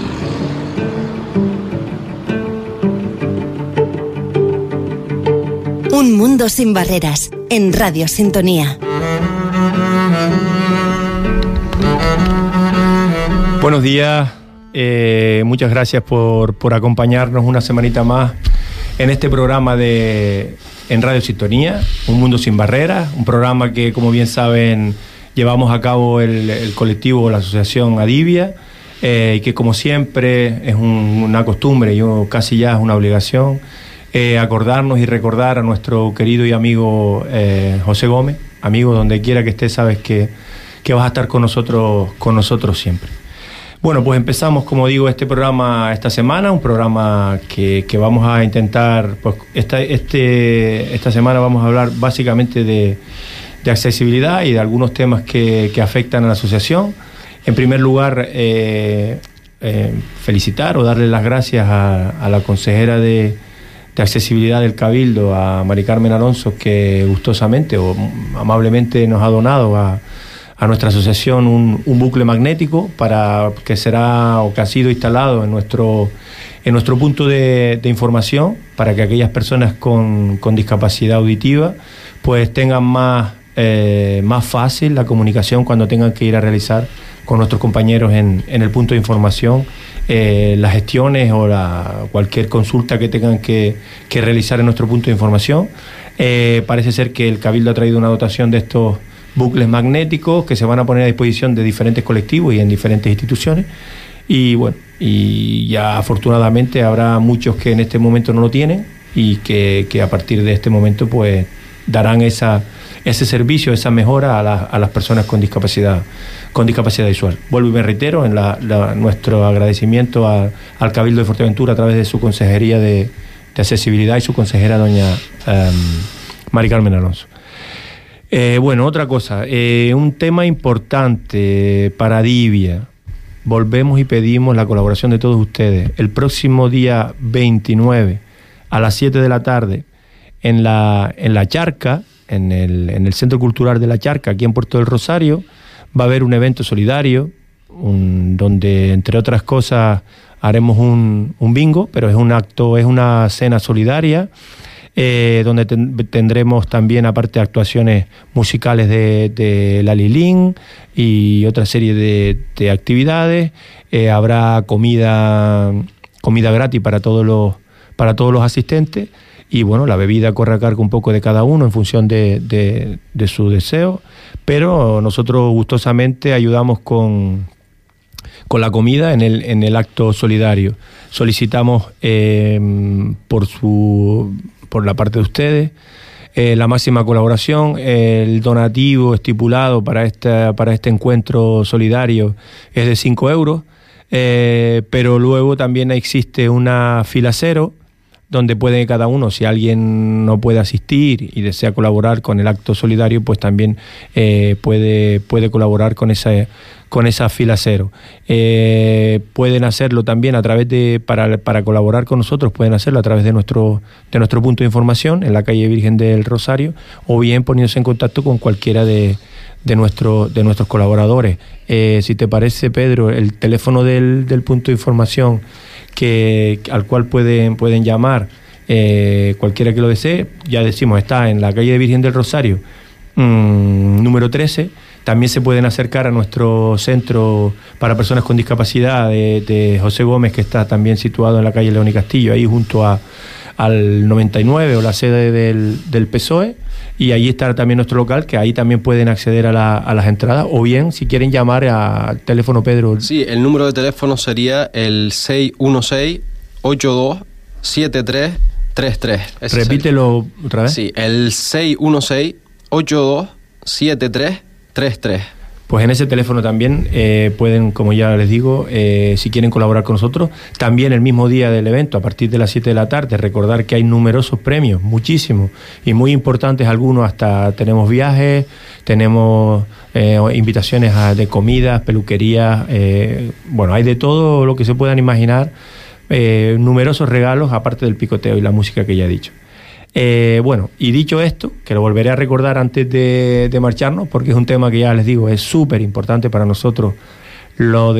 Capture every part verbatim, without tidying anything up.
Un mundo sin barreras, en Radio Sintonía. Buenos días, eh, muchas gracias por, por acompañarnos una semanita más en este programa de en Radio Sintonía, Un Mundo Sin Barreras, un programa que, como bien saben, llevamos a cabo el, el colectivo, la asociación Adivia, eh, y que, como siempre, es un, una costumbre, yo casi ya es una obligación, eh, acordarnos y recordar a nuestro querido y amigo eh, José Gómez. Amigo, donde quiera que estés, sabes que, que vas a estar con nosotros, con nosotros siempre. Bueno, pues empezamos, como digo, este programa esta semana, un programa que, que vamos a intentar, pues esta, este, esta semana vamos a hablar básicamente de, de accesibilidad y de algunos temas que, que afectan a la asociación. En primer lugar, eh, eh, felicitar o darle las gracias a, a la consejera de, de accesibilidad del Cabildo, a Mari Carmen Alonso, que gustosamente o amablemente nos ha donado a a nuestra asociación un, un bucle magnético para que será o que ha sido instalado en nuestro en nuestro punto de, de información, para que aquellas personas con, con discapacidad auditiva pues tengan más eh, más fácil la comunicación cuando tengan que ir a realizar con nuestros compañeros en, en el punto de información eh, las gestiones o la, cualquier consulta que tengan que, que realizar en nuestro punto de información. Eh, parece ser que el Cabildo ha traído una dotación de estos bucles magnéticos que se van a poner a disposición de diferentes colectivos y en diferentes instituciones, y bueno, y ya afortunadamente habrá muchos que en este momento no lo tienen y que, que a partir de este momento pues darán esa, ese servicio, esa mejora a, la, a las personas con discapacidad con discapacidad visual. Vuelvo y me reitero en la, la, nuestro agradecimiento a, al Cabildo de Fuerteventura a través de su consejería de, de accesibilidad y su consejera doña um, Mari Carmen Alonso. Eh, bueno, otra cosa, eh, un tema importante para Adivia. Volvemos y pedimos la colaboración de todos ustedes. El próximo día veintinueve a las siete de la tarde en la, en la Charca, en el, en el Centro Cultural de la Charca, aquí en Puerto del Rosario, va a haber un evento solidario un, donde, entre otras cosas, haremos un, un bingo, pero es un acto, es una cena solidaria. Eh, donde ten, tendremos también, aparte, actuaciones musicales de, de la Lilín y otra serie de, de actividades. Eh, habrá comida comida gratis para todos los para todos los asistentes, y bueno, la bebida corre a cargo un poco de cada uno en función de, de, de su deseo, pero nosotros gustosamente ayudamos con con la comida en el en el acto solidario. Solicitamos eh, por su por la parte de ustedes eh, la máxima colaboración. El donativo estipulado para esta para este encuentro solidario es de cinco euros, eh, pero luego también existe una fila cero donde puede cada uno, si alguien no puede asistir y desea colaborar con el acto solidario, pues también eh, puede puede colaborar con esa con esa fila cero. Eh, pueden hacerlo también a través de, para, para colaborar con nosotros, pueden hacerlo a través de nuestro, de nuestro punto de información en la calle Virgen del Rosario, o bien poniéndose en contacto con cualquiera de, de, nuestro, de nuestros colaboradores. Eh, si te parece, Pedro, el teléfono del, del punto de información que, al cual pueden, pueden llamar eh, cualquiera que lo desee, ya decimos, está en la calle Virgen del Rosario, mmm, número trece. También se pueden acercar a nuestro centro para personas con discapacidad de, de José Gómez, que está también situado en la calle León y Castillo, ahí junto a, al noventa y nueve, o la sede del, del P S O E, y ahí está también nuestro local, que ahí también pueden acceder a, la, a las entradas, o bien si quieren llamar al teléfono, Pedro. Sí, el número de teléfono sería el seis uno seis, ocho dos, siete tres tres tres. Repítelo otra vez. Sí, el seis uno seis, ocho dos, siete tres tres tres. Pues en ese teléfono también eh, pueden, como ya les digo, eh, si quieren colaborar con nosotros, también el mismo día del evento, a partir de las siete de la tarde, recordar que hay numerosos premios, muchísimos, y muy importantes algunos, hasta tenemos viajes, tenemos eh, invitaciones a, de comidas, peluquerías, eh, bueno, hay de todo lo que se puedan imaginar, eh, numerosos regalos, aparte del picoteo y la música que ya he dicho. Eh, bueno, y dicho esto, que lo volveré a recordar antes de, de marcharnos, porque es un tema que ya les digo, es súper importante para nosotros, lo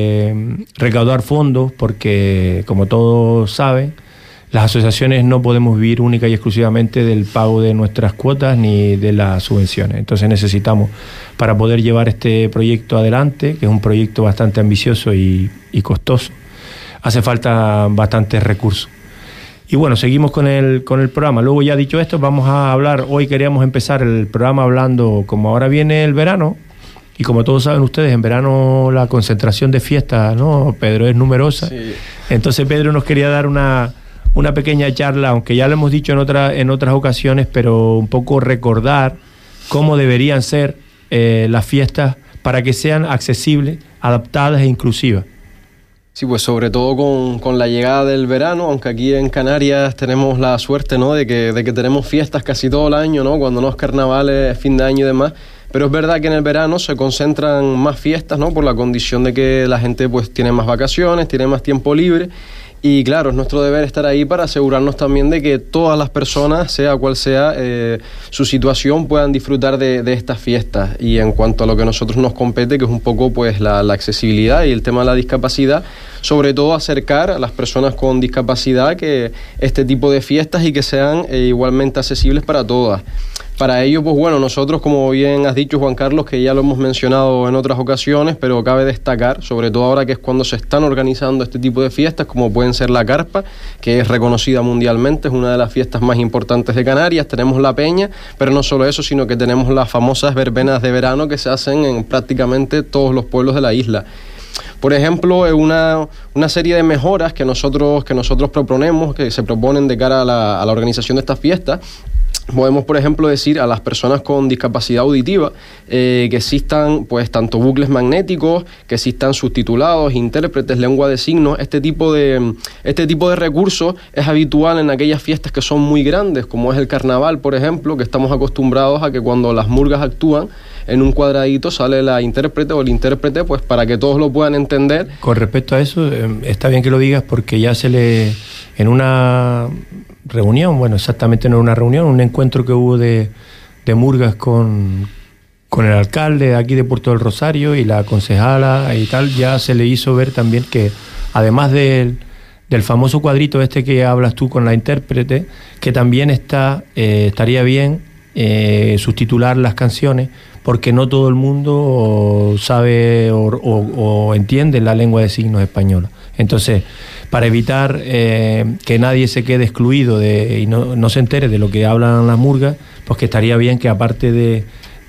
de recaudar fondos, porque como todos saben, las asociaciones no podemos vivir única y exclusivamente del pago de nuestras cuotas ni de las subvenciones. Entonces necesitamos, para poder llevar este proyecto adelante, que es un proyecto bastante ambicioso y, y costoso, hace falta bastantes recursos. Y bueno, seguimos con el, con el programa. Luego, ya dicho esto, vamos a hablar, hoy queríamos empezar el programa hablando, como ahora viene el verano, y como todos saben ustedes, en verano la concentración de fiestas, ¿no, Pedro?, es numerosa. Sí. Entonces Pedro nos quería dar una... una pequeña charla, aunque ya lo hemos dicho en, otra, en otras ocasiones, pero un poco recordar cómo deberían ser eh, las fiestas para que sean accesibles, adaptadas e inclusivas. Sí, pues sobre todo con, con la llegada del verano, aunque aquí en Canarias tenemos la suerte, ¿no?, de que, de que tenemos fiestas casi todo el año, ¿no?, cuando no es carnavales, fin de año y demás. Pero es verdad que en el verano se concentran más fiestas, ¿no?, por la condición de que la gente pues tiene más vacaciones, tiene más tiempo libre. Y claro, es nuestro deber estar ahí para asegurarnos también de que todas las personas, sea cual sea eh, su situación, puedan disfrutar de, de estas fiestas. Y en cuanto a lo que a nosotros nos compete, que es un poco pues la, la accesibilidad y el tema de la discapacidad, sobre todo acercar a las personas con discapacidad que este tipo de fiestas y que sean eh, igualmente accesibles para todas. Para ello, pues bueno, nosotros, como bien has dicho, Juan Carlos, que ya lo hemos mencionado en otras ocasiones, pero cabe destacar, sobre todo ahora que es cuando se están organizando este tipo de fiestas, como pueden ser la Carpa, que es reconocida mundialmente, es una de las fiestas más importantes de Canarias. Tenemos la Peña, pero no solo eso, sino que tenemos las famosas verbenas de verano que se hacen en prácticamente todos los pueblos de la isla. Por ejemplo, una, una serie de mejoras que nosotros, que nosotros proponemos, que se proponen de cara a la, a la organización de estas fiestas. Podemos, por ejemplo, decir a las personas con discapacidad auditiva eh, que existan pues tanto bucles magnéticos, que existan subtitulados, intérpretes, lengua de signos. Este tipo de, este tipo de recursos es habitual en aquellas fiestas que son muy grandes, como es el carnaval, por ejemplo, que estamos acostumbrados a que cuando las murgas actúan, en un cuadradito sale la intérprete o el intérprete, pues para que todos lo puedan entender. Con respecto a eso, eh, está bien que lo digas, porque ya se le... en una reunión, bueno, exactamente no era una reunión, un encuentro que hubo de, de murgas con, con el alcalde de aquí de Puerto del Rosario y la concejala y tal, ya se le hizo ver también que además del, del famoso cuadrito este que hablas tú con la intérprete, que también está eh, estaría bien eh, subtitular las canciones, porque no todo el mundo sabe o, o, o entiende la lengua de signos española. Entonces, para evitar eh, que nadie se quede excluido de, y no, no se entere de lo que hablan las murgas, pues que estaría bien que aparte de,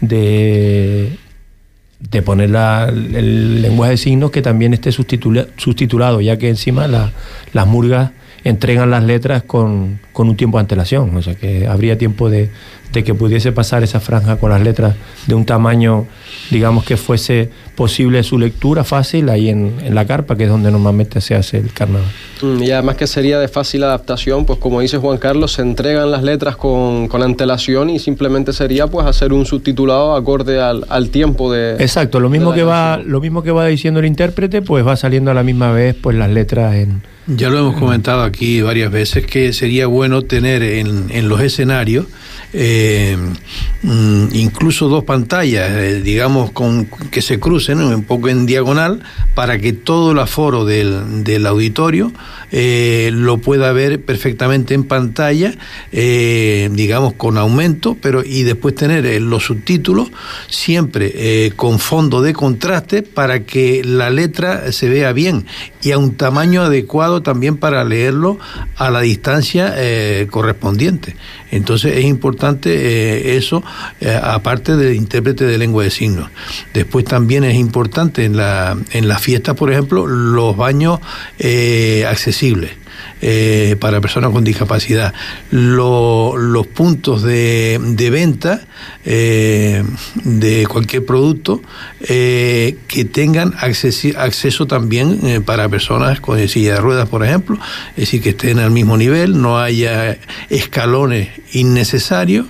de, de poner la, el lenguaje de signos, que también esté subtitula, subtitulado, ya que encima la, las murgas entregan las letras con, con un tiempo de antelación, o sea que habría tiempo de, de que pudiese pasar esa franja con las letras de un tamaño, digamos, que fuese posible su lectura fácil ahí en, en la carpa, que es donde normalmente se hace el carnaval. Y además que sería de fácil adaptación, pues como dice Juan Carlos, se entregan las letras con, con antelación y simplemente sería pues hacer un subtitulado acorde al, al tiempo de... Exacto, lo mismo que va, lo mismo que va diciendo el intérprete, pues va saliendo a la misma vez pues las letras en... Ya lo hemos comentado aquí varias veces, que sería bueno tener en, en los escenarios eh, incluso dos pantallas, eh, digamos, con que se crucen, ¿no?, un poco en diagonal, para que todo el aforo del, del auditorio eh, lo pueda ver perfectamente en pantalla, eh, digamos, con aumento, pero y después tener eh, los subtítulos siempre eh, con fondo de contraste para que la letra se vea bien y a un tamaño adecuado también para leerlo a la distancia eh, correspondiente. Entonces es importante eh, eso, eh, aparte del intérprete de lengua de signos. Después también es importante en la en las fiestas, por ejemplo, los baños eh, accesibles. Eh, para personas con discapacidad, Lo, los puntos de, de venta eh, de cualquier producto eh, que tengan acceso, acceso también eh, para personas con silla de ruedas, por ejemplo, es decir, que estén al mismo nivel, no haya escalones innecesarios.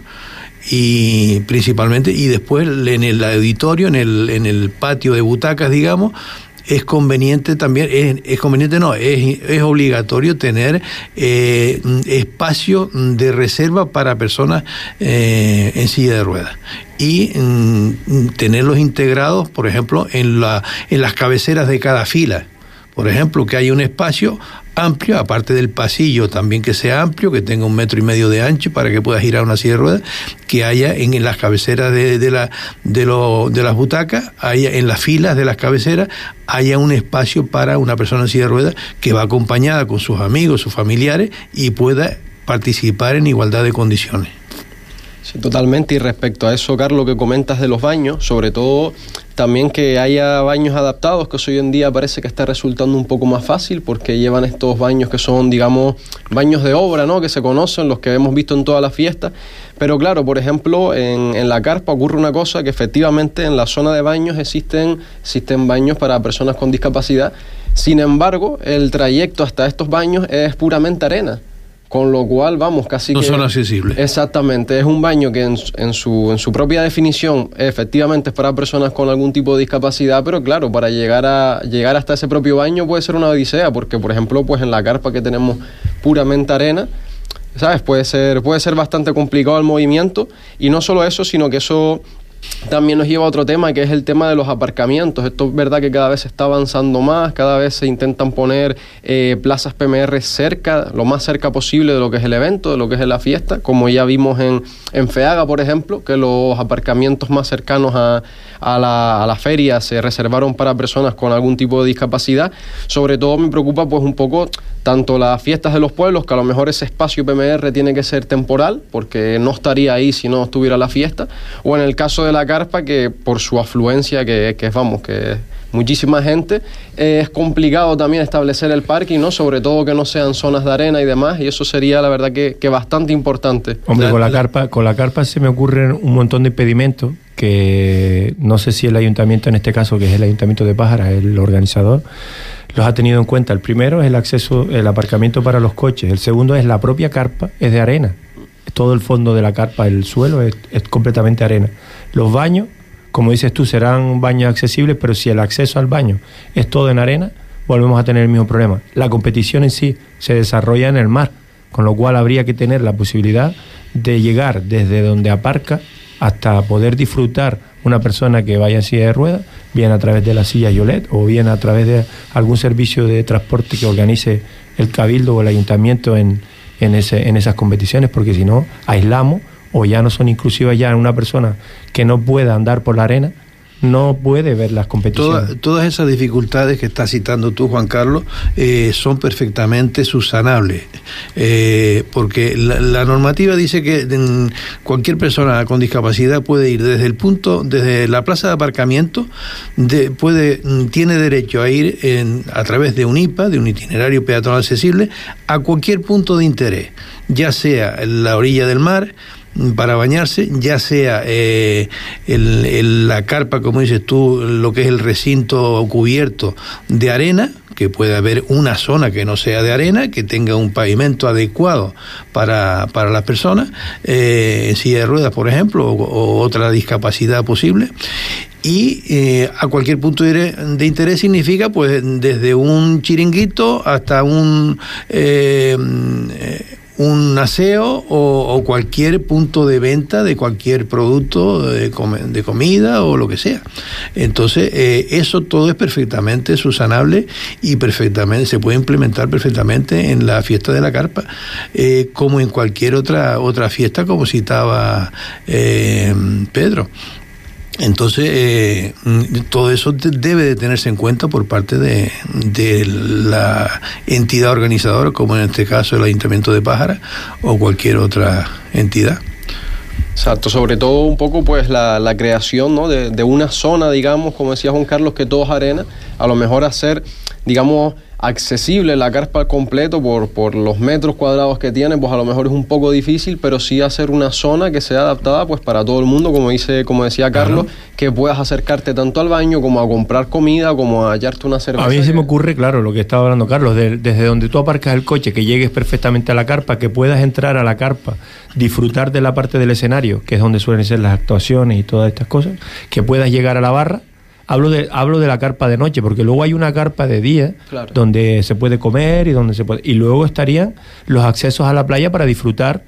Y principalmente, y después en el auditorio, en el, en el patio de butacas, digamos, es conveniente también, es, es conveniente no, es, es obligatorio tener eh, espacio de reserva para personas eh, en silla de ruedas. Y mm, tenerlos integrados, por ejemplo, en, la, en las cabeceras de cada fila. Por ejemplo, que haya un espacio amplio, aparte del pasillo también que sea amplio, que tenga un metro y medio de ancho para que pueda girar una silla de ruedas, que haya en, en las cabeceras de, de, la, de, lo, de las butacas, haya en las filas de las cabeceras, haya un espacio para una persona en silla de ruedas que va acompañada con sus amigos, sus familiares y pueda participar en igualdad de condiciones. Sí, totalmente. Y respecto a eso, Carlos, que comentas de los baños, sobre todo también que haya baños adaptados, que eso hoy en día parece que está resultando un poco más fácil, porque llevan estos baños que son, digamos, baños de obra, ¿no?, que se conocen, los que hemos visto en todas las fiestas. Pero claro, por ejemplo, en, en la carpa ocurre una cosa, que efectivamente en la zona de baños existen, existen baños para personas con discapacidad. Sin embargo, el trayecto hasta estos baños es puramente arena. Con lo cual, vamos, casi no que... No son accesibles. Exactamente, es un baño que en, en, su, en su propia definición efectivamente es para personas con algún tipo de discapacidad, pero claro, para llegar a llegar hasta ese propio baño puede ser una odisea, porque por ejemplo, pues en la carpa que tenemos puramente arena, ¿sabes? Puede ser, puede ser bastante complicado el movimiento, y no solo eso, sino que eso también nos lleva a otro tema, que es el tema de los aparcamientos. Esto es verdad que cada vez se está avanzando más, cada vez se intentan poner eh, plazas P M R cerca, lo más cerca posible de lo que es el evento, de lo que es la fiesta, como ya vimos en, en FEAGA, por ejemplo, que los aparcamientos más cercanos a, a, la, a la feria se reservaron para personas con algún tipo de discapacidad. Sobre todo me preocupa pues un poco tanto las fiestas de los pueblos, que a lo mejor ese espacio P M R tiene que ser temporal, porque no estaría ahí si no estuviera la fiesta, o en el caso de la carpa, que por su afluencia, que, que vamos, que muchísima gente, eh, es complicado también establecer el parking, ¿no? Sobre todo que no sean zonas de arena y demás, y eso sería la verdad que, que bastante importante. Hombre, con la carpa, con la carpa se me ocurren un montón de impedimentos que no sé si el ayuntamiento, en este caso, que es el ayuntamiento de Pájara, el organizador, los ha tenido en cuenta. El primero es el acceso, el aparcamiento para los coches. El segundo es la propia carpa, es de arena. Todo el fondo de la carpa, el suelo es, es completamente arena. Los baños, como dices tú, serán baños accesibles, pero si el acceso al baño es todo en arena, volvemos a tener el mismo problema. La competición en sí se desarrolla en el mar, con lo cual habría que tener la posibilidad de llegar desde donde aparca hasta poder disfrutar una persona que vaya en silla de ruedas, bien a través de la silla Yolet o bien a través de algún servicio de transporte que organice el Cabildo o el Ayuntamiento en, en, ese, en esas competiciones, porque si no, aislamos o ya no son inclusivas. Ya una persona que no pueda andar por la arena no puede ver las competiciones. Toda, todas esas dificultades que estás citando tú, Juan Carlos, eh, son perfectamente subsanables, eh, porque la, la normativa dice que en, cualquier persona con discapacidad puede ir desde el punto, desde la plaza de aparcamiento, de, puede, tiene derecho a ir en, a través de un I P A, de un itinerario peatonal accesible, a cualquier punto de interés, ya sea en la orilla del mar, para bañarse, ya sea eh, el, el, la carpa, como dices tú, lo que es el recinto cubierto de arena, que puede haber una zona que no sea de arena, que tenga un pavimento adecuado para, para las personas, eh, en silla de ruedas, por ejemplo, o, o otra discapacidad posible. Y eh, a cualquier punto de, de interés significa pues desde un chiringuito hasta un eh, eh, un aseo o, o cualquier punto de venta de cualquier producto de, com de comida o lo que sea. Entonces eh, eso todo es perfectamente subsanable y perfectamente se puede implementar perfectamente en la fiesta de la carpa, eh, como en cualquier otra otra fiesta, como citaba eh, Pedro. Entonces, eh, todo eso debe de tenerse en cuenta por parte de, de la entidad organizadora, como en este caso el Ayuntamiento de Pájara o cualquier otra entidad. Exacto, sobre todo un poco pues la, la creación, ¿no?, de, de una zona, digamos, como decía Juan Carlos, que todo es arena, a lo mejor hacer, digamos, accesible la carpa al completo por, por los metros cuadrados que tiene, pues a lo mejor es un poco difícil, pero sí hacer una zona que sea adaptada pues para todo el mundo, como dice, como decía Carlos, uh-huh, que puedas acercarte tanto al baño como a comprar comida, como a hallarte una cerveza. A mí se me ocurre, claro, lo que estaba hablando Carlos, de, desde donde tú aparcas el coche, que llegues perfectamente a la carpa, que puedas entrar a la carpa, disfrutar de la parte del escenario, que es donde suelen ser las actuaciones y todas estas cosas, que puedas llegar a la barra, Hablo de, hablo de la carpa de noche, porque luego hay una carpa de día, claro, donde se puede comer y donde se puede, y luego estarían los accesos a la playa para disfrutar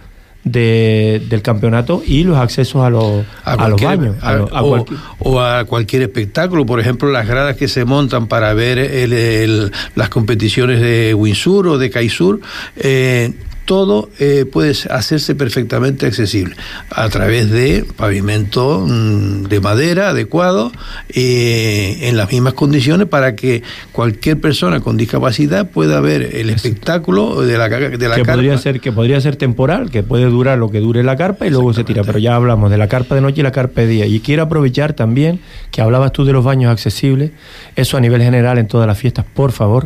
de, del campeonato y los accesos a los, a a los baños a, a, a o, o a cualquier espectáculo, por ejemplo las gradas que se montan para ver el, el, las competiciones de windsurf o de kitesurf, eh, todo eh, puede hacerse perfectamente accesible a través de pavimento mmm, de madera adecuado, eh, en las mismas condiciones, para que cualquier persona con discapacidad pueda ver el espectáculo de la, de la que carpa. Podría ser, que podría ser temporal, que puede durar lo que dure la carpa y luego se tira, pero ya hablamos de la carpa de noche y la carpa de día. Y quiero aprovechar también que hablabas tú de los baños accesibles, eso a nivel general en todas las fiestas, por favor,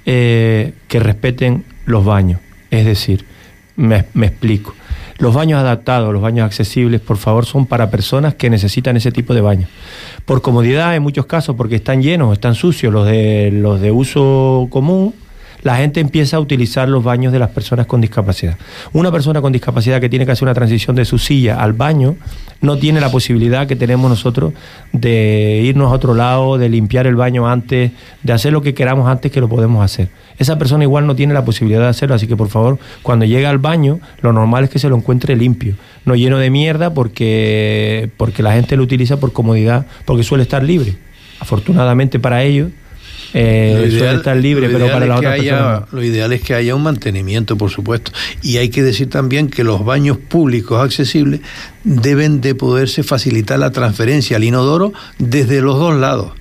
eh, que respeten los baños. Es decir, me, me explico. Los baños adaptados, los baños accesibles, por favor, son para personas que necesitan ese tipo de baños. Por comodidad, en muchos casos, porque están llenos, están sucios, los de, los de uso común, la gente empieza a utilizar los baños de las personas con discapacidad. Una persona con discapacidad que tiene que hacer una transición de su silla al baño no tiene la posibilidad que tenemos nosotros de irnos a otro lado, de limpiar el baño antes, de hacer lo que queramos antes que lo podemos hacer. Esa persona igual no tiene la posibilidad de hacerlo, así que por favor, cuando llegue al baño, lo normal es que se lo encuentre limpio, no lleno de mierda, porque, porque la gente lo utiliza por comodidad, porque suele estar libre. Afortunadamente para ellos, Eh, lo ideal, suele estar libre, pero para las otras haya, personas. Lo ideal es que haya un mantenimiento, por supuesto. Y hay que decir también que los baños públicos accesibles deben de poderse facilitar la transferencia al inodoro desde los dos lados,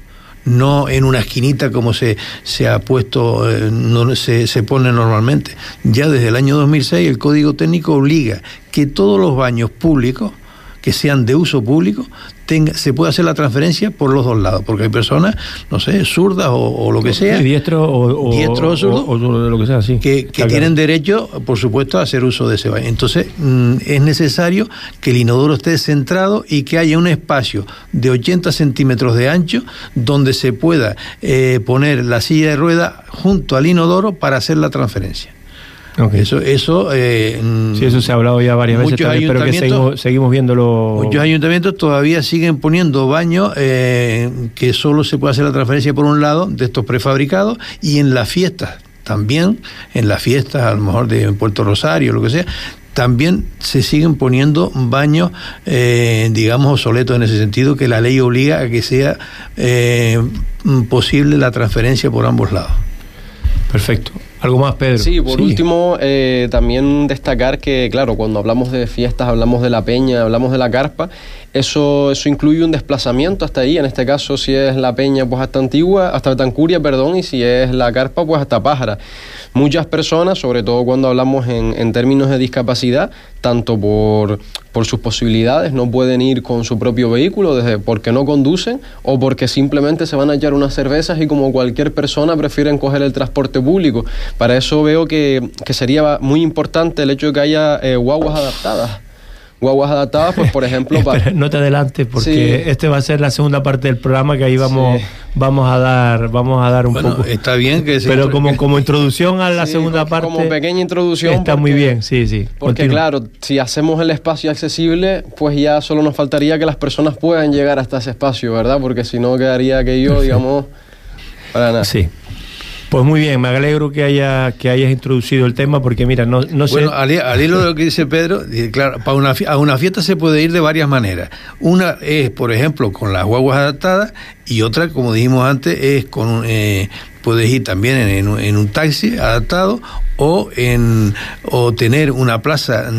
no en una esquinita como se, se ha puesto, eh, no se, se pone normalmente. Ya desde el año dos mil seis el Código Técnico obliga que todos los baños públicos que sean de uso público, tenga, se puede hacer la transferencia por los dos lados, porque hay personas, no sé, zurdas o, o lo que sea, diestro o, diestro o, zurdo, o, o lo que sea, sí, que, que tienen derecho, por supuesto, a hacer uso de ese baño. Entonces, mmm, es necesario que el inodoro esté centrado y que haya un espacio de ochenta centímetros de ancho donde se pueda eh, poner la silla de ruedas junto al inodoro para hacer la transferencia. Okay. Eso, eso, eh, sí, eso se ha hablado ya varias veces también, pero que seguimos, seguimos viéndolo. Muchos ayuntamientos todavía siguen poniendo baños eh, que solo se puede hacer la transferencia por un lado de estos prefabricados, y en las fiestas también, en las fiestas a lo mejor de Puerto Rosario, lo que sea, también se siguen poniendo baños, eh, digamos, obsoletos en ese sentido, que la ley obliga a que sea eh, posible la transferencia por ambos lados. Perfecto. ¿Algo más, Pedro? Sí, por sí. último, eh, también destacar que, claro, cuando hablamos de fiestas, hablamos de la peña, hablamos de la carpa, eso, eso incluye un desplazamiento hasta ahí. En este caso, si es la peña, pues hasta Antigua, hasta Betancuria, perdón, y si es la carpa, pues hasta Pájara. Muchas personas, sobre todo cuando hablamos en, en términos de discapacidad, tanto por, por sus posibilidades, no pueden ir con su propio vehículo, desde porque no conducen o porque simplemente se van a echar unas cervezas y como cualquier persona prefieren coger el transporte público. Para eso veo que, que sería muy importante el hecho de que haya eh, guaguas adaptadas. Guaguas adaptadas, pues por ejemplo... Para... Espera, no te adelantes, porque sí. este va a ser la segunda parte del programa, que ahí vamos, sí. vamos a dar vamos a dar un bueno, poco... Está bien que... Pero intro... como, como introducción a la sí, segunda como, parte... Como pequeña introducción... Está porque, muy bien, sí, sí. Porque Continúa. Claro, si hacemos el espacio accesible, pues ya solo nos faltaría que las personas puedan llegar hasta ese espacio, ¿verdad? Porque si no quedaría aquello, digamos, para nada. Sí. Pues muy bien, me alegro que haya que hayas introducido el tema, porque mira, no, no sé... Bueno, al, al hilo de lo que dice Pedro, claro, para una, a una fiesta se puede ir de varias maneras. Una es, por ejemplo, con las guaguas adaptadas, y otra, como dijimos antes, es con... Eh, puedes ir también en, en, en un taxi adaptado, o en o tener una plaza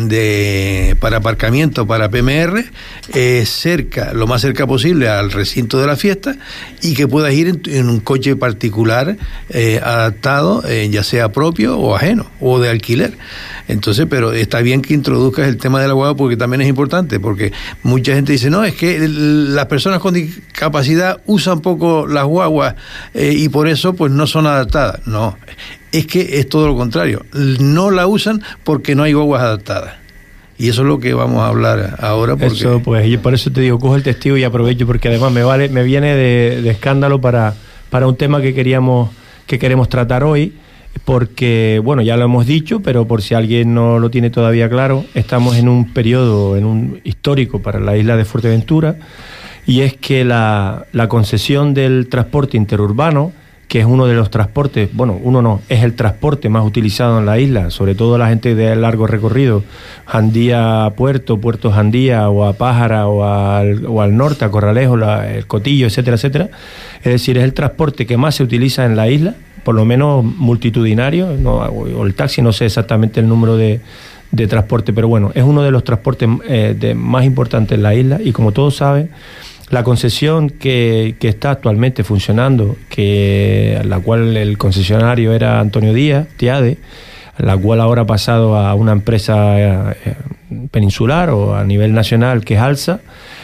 de para aparcamiento para P M R eh, cerca, lo más cerca posible al recinto de la fiesta, y que puedas ir en, en un coche particular eh, adaptado, eh, ya sea propio o ajeno o de alquiler. Entonces, pero está bien que introduzcas el tema de la guagua, porque también es importante, porque mucha gente dice, no, es que el, las personas con discapacidad usan poco las guaguas eh, y por eso pues no son adaptadas. No, es que es todo lo contrario, no la usan porque no hay guaguas adaptadas. Y eso es lo que vamos a hablar ahora. Porque... Eso, pues, y por eso te digo, cojo el testigo y aprovecho, porque además me vale, me viene de, de escándalo para, para un tema que queríamos, que queremos tratar hoy. Porque, bueno, ya lo hemos dicho, pero por si alguien no lo tiene todavía claro, estamos en un periodo en un histórico para la isla de Fuerteventura, y es que la, la concesión del transporte interurbano, que es uno de los transportes, bueno, uno no, es el transporte más utilizado en la isla, sobre todo la gente de largo recorrido, Jandía a Puerto, Puerto Jandía, o a Pájara, o al, o al norte, a Corralejo, la, el Cotillo, etcétera, etcétera. Es decir, es el transporte que más se utiliza en la isla, por lo menos multitudinario, no, o el taxi, no sé exactamente el número de, de transporte, pero bueno, es uno de los transportes eh, de, más importantes en la isla, y como todos saben, la concesión que, que está actualmente funcionando, que la cual el concesionario era Antonio Díaz, Tiade, la cual ahora ha pasado a una empresa eh, peninsular o a nivel nacional, que es Alsa.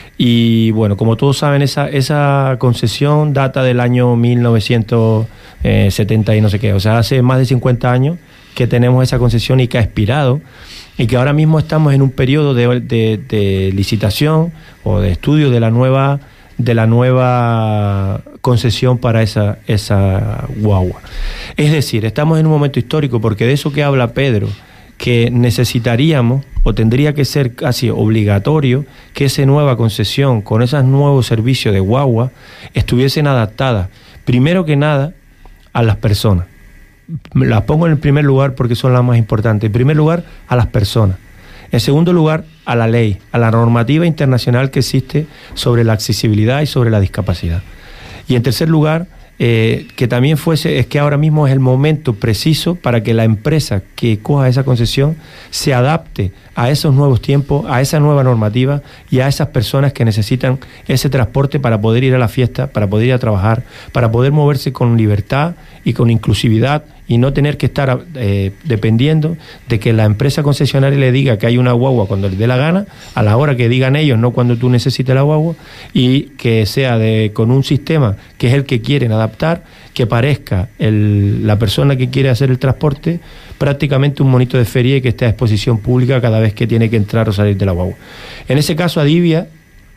Y bueno, como todos saben, esa, esa concesión data del año mil novecientos setenta y no sé qué, o sea, hace más de cincuenta años que tenemos esa concesión y que ha expirado, y que ahora mismo estamos en un periodo de, de, de licitación o de estudio de la nueva de la nueva concesión para esa, esa guagua. Es decir, estamos en un momento histórico, porque de eso que habla Pedro, que necesitaríamos o tendría que ser casi obligatorio que esa nueva concesión con esos nuevos servicios de guagua estuviesen adaptadas, primero que nada, a las personas. Las pongo en el primer lugar porque son las más importantes. En primer lugar, a las personas. En segundo lugar, a la ley, a la normativa internacional que existe sobre la accesibilidad y sobre la discapacidad. Y en tercer lugar, eh, que también fuese, es que ahora mismo es el momento preciso para que la empresa que coja esa concesión se adapte a esos nuevos tiempos, a esa nueva normativa y a esas personas que necesitan ese transporte para poder ir a la fiesta, para poder ir a trabajar, para poder moverse con libertad y con inclusividad, y no tener que estar eh, dependiendo de que la empresa concesionaria le diga que hay una guagua cuando le dé la gana, a la hora que digan ellos, no cuando tú necesites la guagua, y que sea de con un sistema que es el que quieren adaptar, que parezca el, la persona que quiere hacer el transporte prácticamente un monito de feria y que esté a exposición pública cada vez que tiene que entrar o salir de la guagua. En ese caso, Adivia,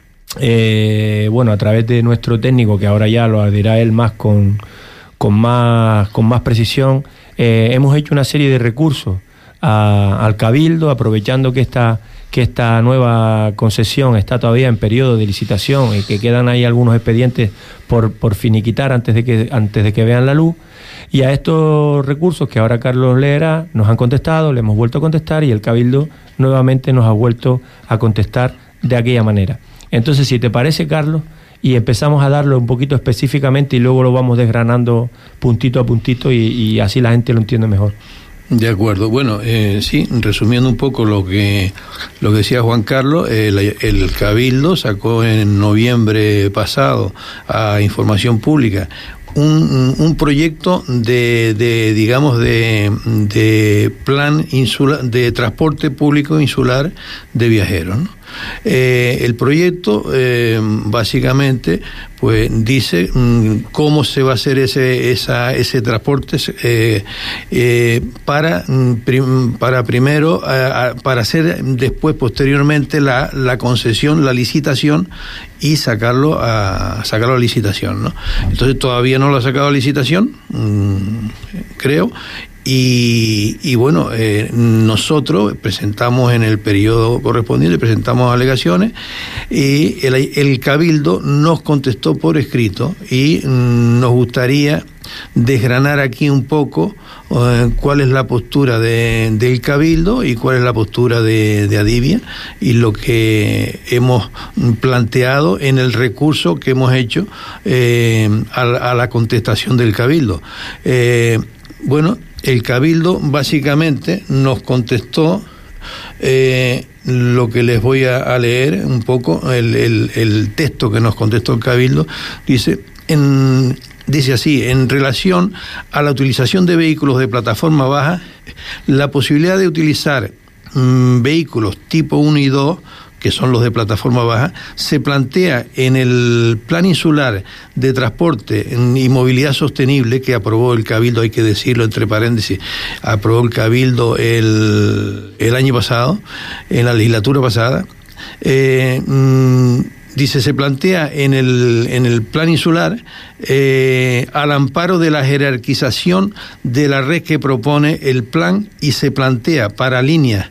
eh, bueno, a través de nuestro técnico, que ahora ya lo dirá él más con... con más con más precisión, eh, hemos hecho una serie de recursos a, al Cabildo, aprovechando que esta, que esta nueva concesión está todavía en periodo de licitación y que quedan ahí algunos expedientes por, por finiquitar antes de que antes de que vean la luz. Y a estos recursos que ahora Carlos leerá, nos han contestado, le hemos vuelto a contestar, y el Cabildo nuevamente nos ha vuelto a contestar de aquella manera. Entonces, si te parece, Carlos, y empezamos a darlo un poquito específicamente y luego lo vamos desgranando puntito a puntito, y, y así la gente lo entiende mejor. De acuerdo. Bueno, eh, sí, resumiendo un poco lo que lo que decía Juan Carlos, el, el Cabildo sacó en noviembre pasado a Información Pública un, un proyecto de, de digamos de, de plan insular, de transporte público insular de viajeros, ¿no? Eh, el proyecto eh, básicamente pues dice mmm, cómo se va a hacer ese esa, ese transporte eh, eh, para prim, para primero eh, para hacer después posteriormente la, la concesión, la licitación, y sacarlo a sacarlo a licitación, ¿no? Entonces todavía no lo ha sacado a licitación, mmm, creo. Y, y bueno, eh, nosotros presentamos en el periodo correspondiente, presentamos alegaciones, y el, el Cabildo nos contestó por escrito, y mm, nos gustaría desgranar aquí un poco eh, cuál es la postura de, del Cabildo y cuál es la postura de, de Adivia, y lo que hemos planteado en el recurso que hemos hecho eh, a, a la contestación del Cabildo. Eh, bueno, el Cabildo básicamente nos contestó eh, lo que les voy a, a leer un poco, el, el, el texto que nos contestó el Cabildo. Dice, en, dice así: en relación a la utilización de vehículos de plataforma baja, la posibilidad de utilizar mmm, vehículos tipo uno y dos, que son los de plataforma baja, se plantea en el Plan Insular de Transporte y Movilidad Sostenible que aprobó el Cabildo, hay que decirlo entre paréntesis, aprobó el Cabildo el, el año pasado, en la legislatura pasada. Eh, mmm, dice, se plantea en el, en el plan insular eh, al amparo de la jerarquización de la red que propone el plan y se plantea para líneas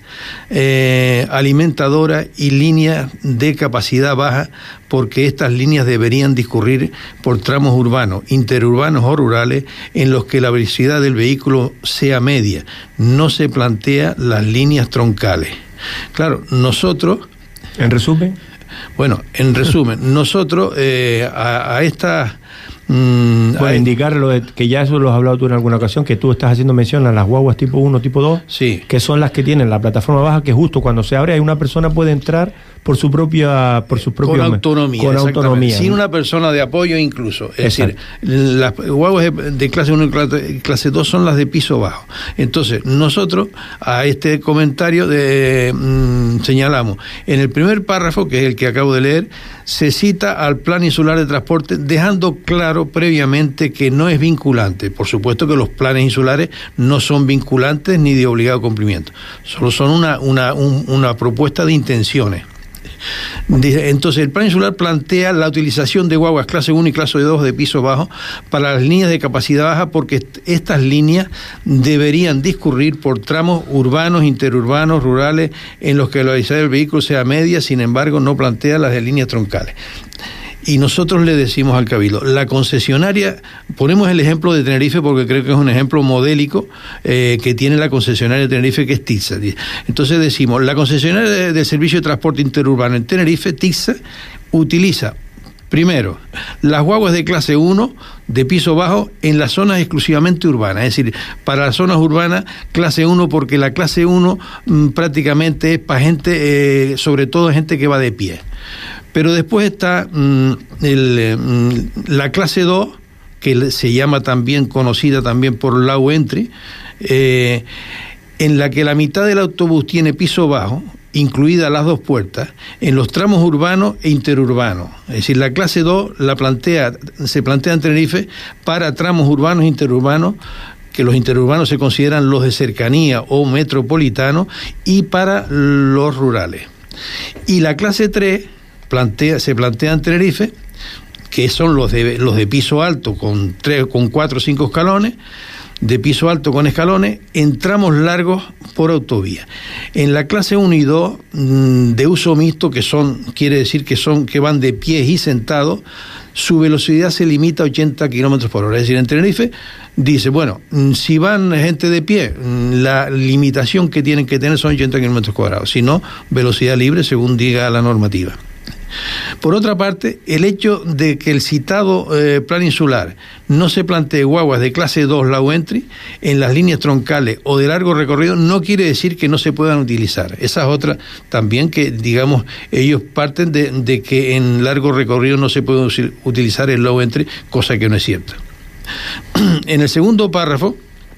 eh, alimentadoras y líneas de capacidad baja, porque estas líneas deberían discurrir por tramos urbanos, interurbanos o rurales en los que la velocidad del vehículo sea media. No se plantea las líneas troncales. Claro, nosotros... En resumen... Bueno, en resumen, nosotros eh, a, a estas... Mmm, Puede indicar lo de, que ya eso lo has hablado tú en alguna ocasión, que tú estás haciendo mención a las guaguas tipo uno, tipo dos, sí, que son las que tienen la plataforma baja, que justo cuando se abre, hay una persona puede entrar por su propia por su propio con autonomía, con autonomía, sin ¿no? una persona de apoyo incluso. Es Exacto. decir, las guaguas de, de clase uno y clase, clase dos son las de piso bajo. Entonces, nosotros a este comentario de, mmm, señalamos, en el primer párrafo, que es el que acabo de leer, se cita al Plan Insular de Transporte, dejando claro previamente que no es vinculante. Por supuesto que los planes insulares no son vinculantes ni de obligado cumplimiento, solo son una, una, un, una propuesta de intenciones. Entonces el plan insular plantea la utilización de guaguas clase uno y clase dos de piso bajo para las líneas de capacidad baja, porque estas líneas deberían discurrir por tramos urbanos, interurbanos, rurales, en los que la velocidad del vehículo sea media. Sin embargo, no plantea las de líneas troncales. Y nosotros le decimos al Cabildo, la concesionaria, ponemos el ejemplo de Tenerife porque creo que es un ejemplo modélico eh, que tiene la concesionaria de Tenerife, que es TICSA. Entonces decimos, la concesionaria de, de servicio de transporte interurbano en Tenerife, TICSA, utiliza primero las guaguas de clase uno de piso bajo en las zonas exclusivamente urbanas, es decir, para las zonas urbanas clase uno, porque la clase uno mmm, prácticamente es para gente, eh, sobre todo gente que va de pie. Pero después está mmm, el, mmm, la clase dos, que se llama también, conocida también por low entry, eh, en la que la mitad del autobús tiene piso bajo, incluidas las dos puertas, en los tramos urbanos e interurbanos. Es decir, la clase dos la plantea, se plantea en Tenerife para tramos urbanos e interurbanos, que los interurbanos se consideran los de cercanía o metropolitanos, y para los rurales. Y la clase tres plantea, se plantea en Tenerife, que son los de los de piso alto con tres, con cuatro o cinco escalones, de piso alto con escalones, en tramos largos por autovía. En la clase uno y dos de uso mixto, que son, quiere decir que son que van de pies y sentados, su velocidad se limita a ochenta kilómetros por hora. Es decir, en Tenerife dice, bueno, si van gente de pie, la limitación que tienen que tener son ochenta kilómetros cuadrados, si no, velocidad libre según diga la normativa. Por otra parte, el hecho de que el citado eh, plan insular no se plantee guaguas de clase dos low entry en las líneas troncales o de largo recorrido no quiere decir que no se puedan utilizar. Esa es otra también, que digamos ellos parten de, de que en largo recorrido no se puede utilizar el low entry, cosa que no es cierta. En el segundo párrafo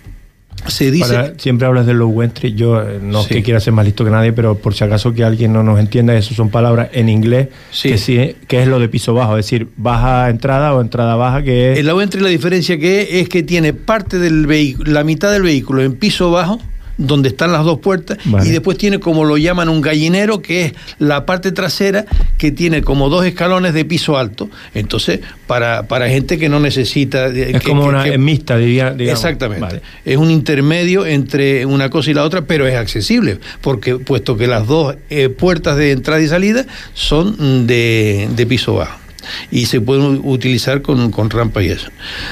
se dice... Para, siempre hablas de low entry, yo no sí. es que quiera ser más listo que nadie, pero por si acaso que alguien no nos entienda, eso son palabras en inglés, sí. que sí, que es lo de piso bajo, es decir, baja entrada o entrada baja, que es... El low entry, la diferencia que es, es que tiene parte del vehículo, la mitad del vehículo en piso bajo, donde están las dos puertas, vale. Y después tiene, como lo llaman, un gallinero, que es la parte trasera, que tiene como dos escalones de piso alto. Entonces, para, para gente que no necesita... Es que, como que, una que, mixta, diría, digamos. Exactamente. Vale. Es un intermedio entre una cosa y la otra, pero es accesible, porque puesto que las dos eh, puertas de entrada y salida son de, de piso bajo. Y se pueden utilizar con, con rampa y eso.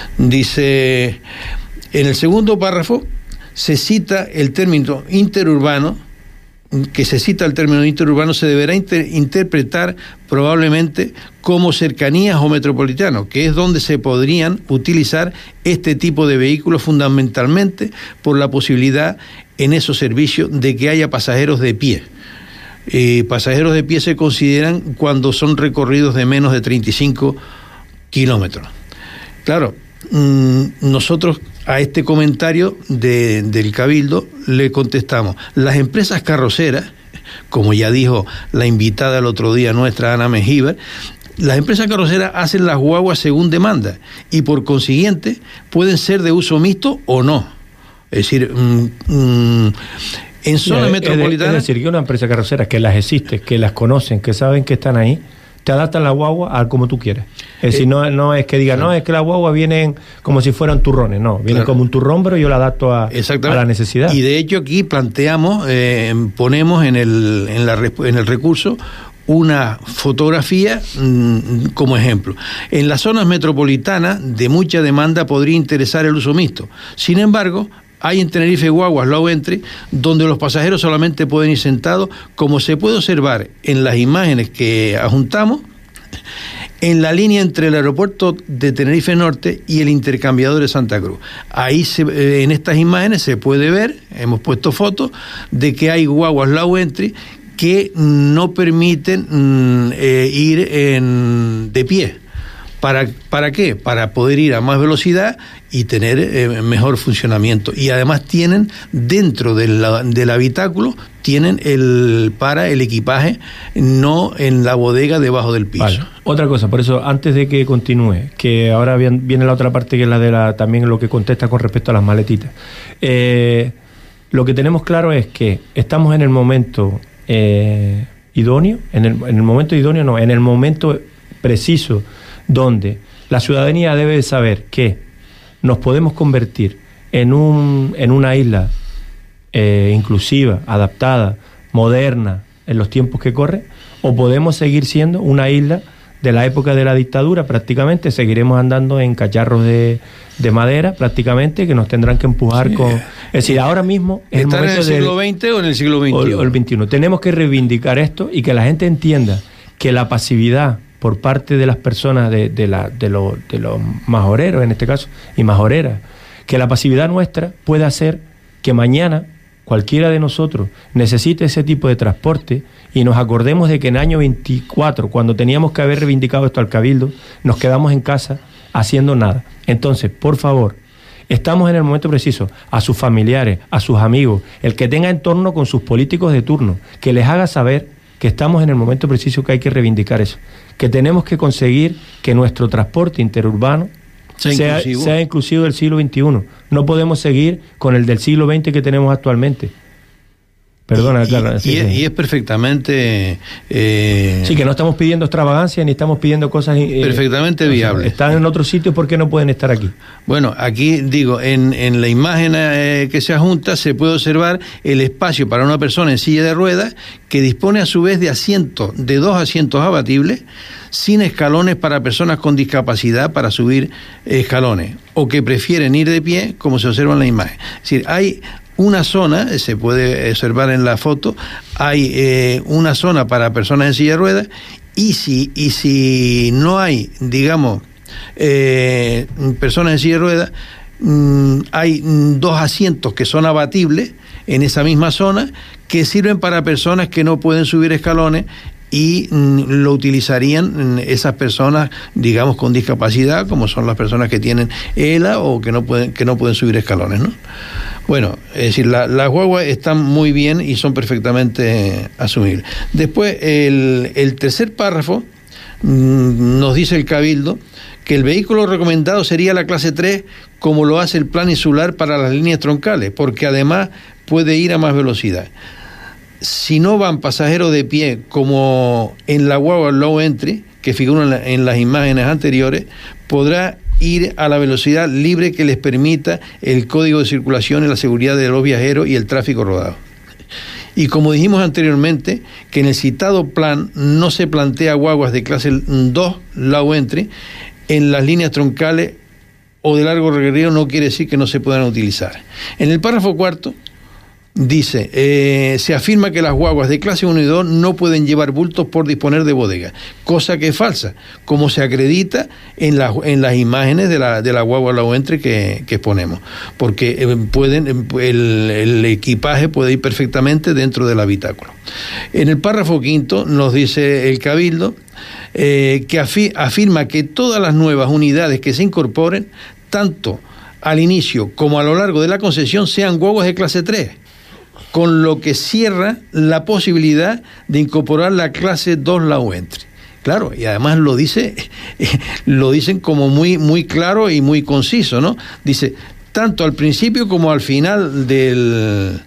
Dice, en el segundo párrafo, se cita el término interurbano, que se cita el término interurbano, se deberá inter- interpretar probablemente como cercanías o metropolitanos, que es donde se podrían utilizar este tipo de vehículos, fundamentalmente por la posibilidad en esos servicios de que haya pasajeros de pie. Eh, pasajeros de pie se consideran cuando son recorridos de menos de treinta y cinco kilómetros. Claro, mmm, nosotros a este comentario de, del Cabildo le contestamos, las empresas carroceras, como ya dijo la invitada el otro día nuestra, Ana Mengíbar, las empresas carroceras hacen las guaguas según demanda y por consiguiente pueden ser de uso mixto o no. Es decir, mmm, mmm, en zona es, metropolitana... Es decir, que una empresa carrocera que las existe, que las conocen, que saben que están ahí, te adaptan la guagua a como tú quieres. Es decir, no, no es que diga, no, es que las guaguas vienen como si fueran turrones, no, vienen claro. como un turrón, pero yo la adapto a, a la necesidad. Y de hecho aquí planteamos, eh, ponemos en el, en, la, en el recurso una fotografía mmm, como ejemplo. En las zonas metropolitanas de mucha demanda podría interesar el uso mixto. Sin embargo, hay en Tenerife guaguas low entry donde los pasajeros solamente pueden ir sentados, como se puede observar en las imágenes que adjuntamos, en la línea entre el aeropuerto de Tenerife Norte y el intercambiador de Santa Cruz. Ahí se, eh, en estas imágenes se puede ver, hemos puesto fotos, de que hay guaguas low entry que no permiten mm, eh, ir en, de pie. ¿Para, ¿Para qué? Para poder ir a más velocidad y tener eh, mejor funcionamiento. Y además tienen, dentro del, del habitáculo, tienen el para el equipaje, no en la bodega debajo del piso. Vale. Otra cosa, por eso, antes de que continúe, que ahora viene la otra parte, que es la de la también lo que contesta con respecto a las maletitas. Eh, lo que tenemos claro es que estamos en el momento eh, idóneo, en el, en el momento idóneo no, en el momento preciso, donde la ciudadanía debe de saber que nos podemos convertir en un en una isla eh, inclusiva, adaptada, moderna en los tiempos que corren, o podemos seguir siendo una isla de la época de la dictadura. Prácticamente seguiremos andando en cacharros de, de madera, prácticamente, que nos tendrán que empujar sí. con... Es decir, ahora mismo... Es ¿Estar el en el siglo veinte o en el siglo veintiuno? O el veintiuno. Tenemos que reivindicar esto y que la gente entienda que la pasividad por parte de las personas, de, de, la, de, lo, de los majoreros en este caso, y majoreras, que la pasividad nuestra puede hacer que mañana cualquiera de nosotros necesite ese tipo de transporte y nos acordemos de que en el año veinticuatro, cuando teníamos que haber reivindicado esto al Cabildo, nos quedamos en casa haciendo nada. Entonces, por favor, estamos en el momento preciso, a sus familiares, a sus amigos, el que tenga entorno con sus políticos de turno, que les haga saber que estamos en el momento preciso, que hay que reivindicar eso, que tenemos que conseguir que nuestro transporte interurbano sea, sea, inclusivo. sea inclusivo del siglo veintiuno. No podemos seguir con el del siglo veinte que tenemos actualmente. Perdona, y, Carla. Sí, y, sí. y es perfectamente... Eh, sí, que no estamos pidiendo extravagancia ni estamos pidiendo cosas... Eh, perfectamente viables. Están en otros sitios, ¿por qué no pueden estar aquí? Bueno, aquí digo, en, en la imagen eh, que se adjunta se puede observar el espacio para una persona en silla de ruedas que dispone a su vez de asientos, de dos asientos abatibles, sin escalones para personas con discapacidad para subir escalones, o que prefieren ir de pie, como se observa en la imagen. Es decir, hay... una zona, se puede observar en la foto, hay eh, una zona para personas en silla de ruedas, y si, y si no hay, digamos, eh, personas en silla de ruedas, mmm, hay dos asientos que son abatibles en esa misma zona, que sirven para personas que no pueden subir escalones, y mm, lo utilizarían mm, esas personas, digamos, con discapacidad, como son las personas que tienen E L A o que no pueden, que no pueden subir escalones, ¿no? Bueno, es decir, la, las guaguas están muy bien y son perfectamente asumibles. Después, el, el tercer párrafo mmm, nos dice el Cabildo que el vehículo recomendado sería la clase tres, como lo hace el plan insular para las líneas troncales, porque además puede ir a más velocidad. Si no van pasajeros de pie, como en la guagua low entry, que figuran en, la, en las imágenes anteriores, podrá ir a la velocidad libre que les permita el código de circulación y la seguridad de los viajeros y el tráfico rodado. Y como dijimos anteriormente, que en el citado plan no se plantea guaguas de clase dos low entry en las líneas troncales o de largo recorrido, no quiere decir que no se puedan utilizar. En el párrafo cuarto dice, eh, se afirma que las guaguas de clase uno y dos no pueden llevar bultos por disponer de bodega, cosa que es falsa, como se acredita en, la, en las imágenes de la, de la guagua low entry que, que exponemos, porque eh, pueden, el, el equipaje puede ir perfectamente dentro del habitáculo. En el párrafo quinto nos dice el Cabildo eh, que afi, afirma que todas las nuevas unidades que se incorporen, tanto al inicio como a lo largo de la concesión, sean guaguas de clase tres, con lo que cierra la posibilidad de incorporar la clase dos low entry. Claro, y además lo dice, lo dicen como muy, muy claro y muy conciso, ¿no? Dice, tanto al principio como al final del...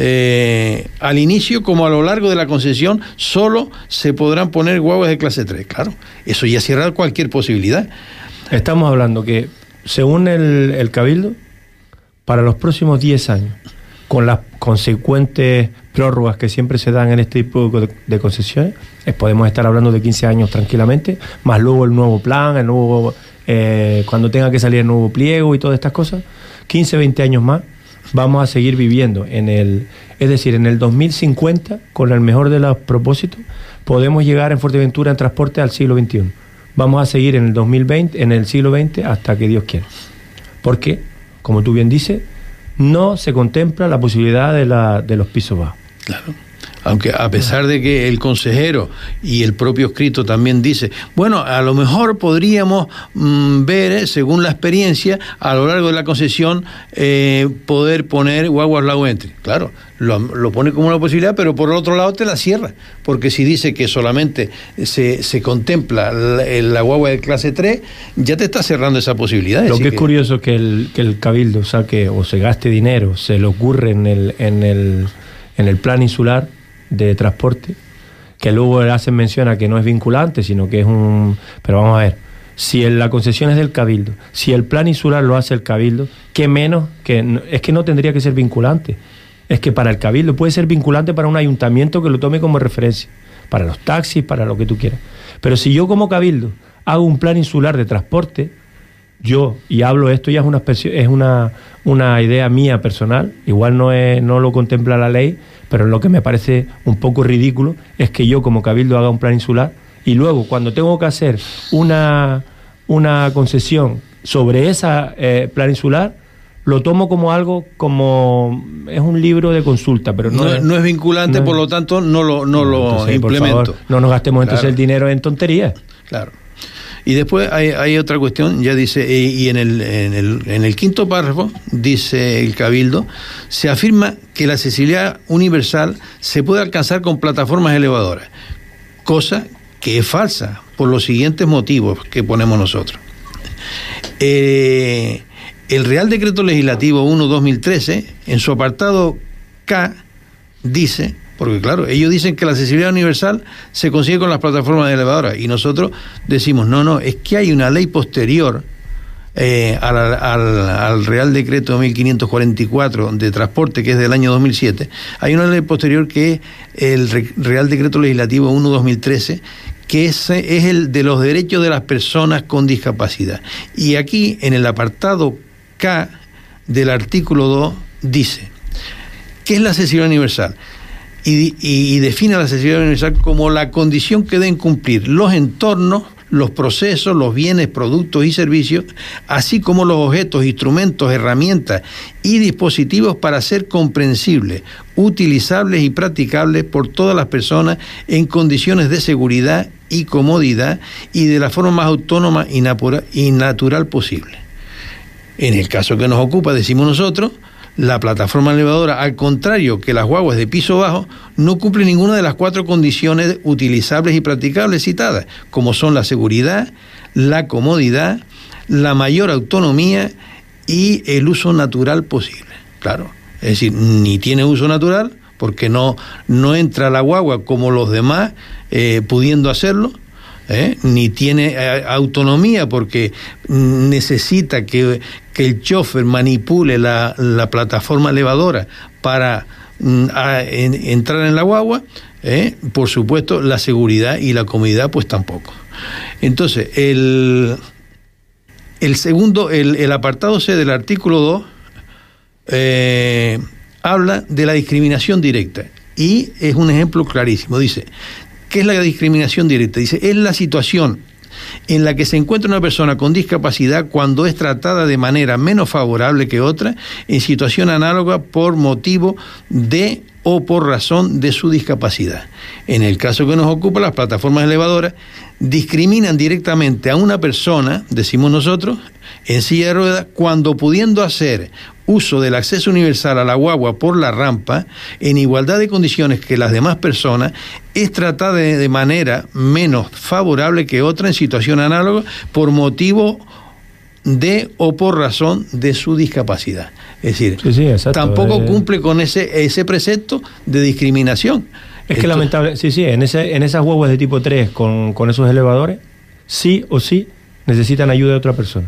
Eh, al inicio como a lo largo de la concesión, solo se podrán poner guaguas de clase tres. Claro, eso ya cierra cualquier posibilidad. Estamos hablando que, según el, el Cabildo, para los próximos diez años, con las consecuentes prórrogas que siempre se dan en este tipo de, de concesiones, eh, podemos estar hablando de quince años tranquilamente, más luego el nuevo plan, el nuevo eh, cuando tenga que salir el nuevo pliego y todas estas cosas, quince, veinte años más, vamos a seguir viviendo en el, es decir, en el dos mil cincuenta, con el mejor de los propósitos, podemos llegar en Fuerteventura en transporte al siglo veintiuno. Vamos a seguir en el dos mil veinte, en el siglo veinte, hasta que Dios quiera. Porque, como tú bien dices, no se contempla la posibilidad de, la, de los pisos bajos. Claro. Aunque a pesar de que el consejero y el propio escrito también dice, bueno, a lo mejor podríamos mmm, ver, eh, según la experiencia, a lo largo de la concesión, eh, poder poner guaguas low entry. Claro, lo, lo pone como una posibilidad, pero por el otro lado te la cierra, porque si dice que solamente se, se contempla la, la guagua de clase tres, ya te está cerrando esa posibilidad. Lo que es que... curioso es que el, que el Cabildo saque o se gaste dinero, se le ocurre en el, en el, en el plan insular de transporte, que luego hacen mención a que no es vinculante, sino que es un... Pero vamos a ver, si la concesión es del Cabildo, si el plan insular lo hace el Cabildo, ¿qué menos? Que es que no tendría que ser vinculante. Es que para el Cabildo puede ser vinculante para un ayuntamiento que lo tome como referencia, para los taxis, para lo que tú quieras. Pero si yo como Cabildo hago un plan insular de transporte, yo, y hablo esto ya es una es una, una idea mía personal, igual no, es, no lo contempla la ley, pero lo que me parece un poco ridículo es que yo como Cabildo haga un plan insular y luego cuando tengo que hacer una, una concesión sobre ese eh, plan insular, lo tomo como algo, como es un libro de consulta, pero no, no, es, no es vinculante, no, por lo tanto no lo, no lo entonces, implemento. Por favor, no nos gastemos entonces claro. el dinero en tonterías. Claro. Y después hay, hay otra cuestión, ya dice, y en el, en, el, en el quinto párrafo, dice el Cabildo, se afirma que la accesibilidad universal se puede alcanzar con plataformas elevadoras, cosa que es falsa, por los siguientes motivos que ponemos nosotros. Eh, el Real Decreto Legislativo uno barra dos mil trece, en su apartado K, dice... Porque claro, ellos dicen que la accesibilidad universal se consigue con las plataformas elevadoras y nosotros decimos, no, no, es que hay una ley posterior eh, al, al, al Real Decreto mil quinientos cuarenta y cuatro de transporte, que es del año dos mil siete, hay una ley posterior que es el Real Decreto Legislativo uno barra dos mil trece, que es, es el de los derechos de las personas con discapacidad. Y aquí, en el apartado K del artículo dos, dice, ¿qué es la accesibilidad universal? Y, y, y define la accesibilidad universal como la condición que deben cumplir los entornos, los procesos, los bienes, productos y servicios, así como los objetos, instrumentos, herramientas y dispositivos para ser comprensibles, utilizables y practicables por todas las personas en condiciones de seguridad y comodidad y de la forma más autónoma y, napura, y natural posible. En el caso que nos ocupa, decimos nosotros, la plataforma elevadora, al contrario que las guaguas de piso bajo, no cumple ninguna de las cuatro condiciones utilizables y practicables citadas, como son la seguridad, la comodidad, la mayor autonomía y el uso natural posible. Claro, es decir, ni tiene uso natural, porque no, no entra la guagua como los demás, eh, pudiendo hacerlo, ¿Eh? ni tiene eh, autonomía porque necesita que, que el chofer manipule la, la plataforma elevadora para mm, a, en, entrar en la guagua, ¿eh? Por supuesto la seguridad y la comodidad pues tampoco. Entonces el, el segundo, el, el apartado C del artículo dos eh, habla de la discriminación directa y es un ejemplo clarísimo. Dice, ¿qué es la discriminación directa? Dice, es la situación en la que se encuentra una persona con discapacidad cuando es tratada de manera menos favorable que otra en situación análoga por motivo de o por razón de su discapacidad. En el caso que nos ocupa, las plataformas elevadoras discriminan directamente a una persona, decimos nosotros, en silla de ruedas, cuando pudiendo hacer uso del acceso universal a la guagua por la rampa, en igualdad de condiciones que las demás personas, es tratada de, de manera menos favorable que otra en situación análoga por motivo de o por razón de su discapacidad. Es decir, sí, sí, exacto. tampoco eh... cumple con ese, ese precepto de discriminación. Es que Esto... lamentable, sí, sí, en, ese, en esas guaguas de tipo tres con, con esos elevadores, sí o sí necesitan ayuda de otra persona.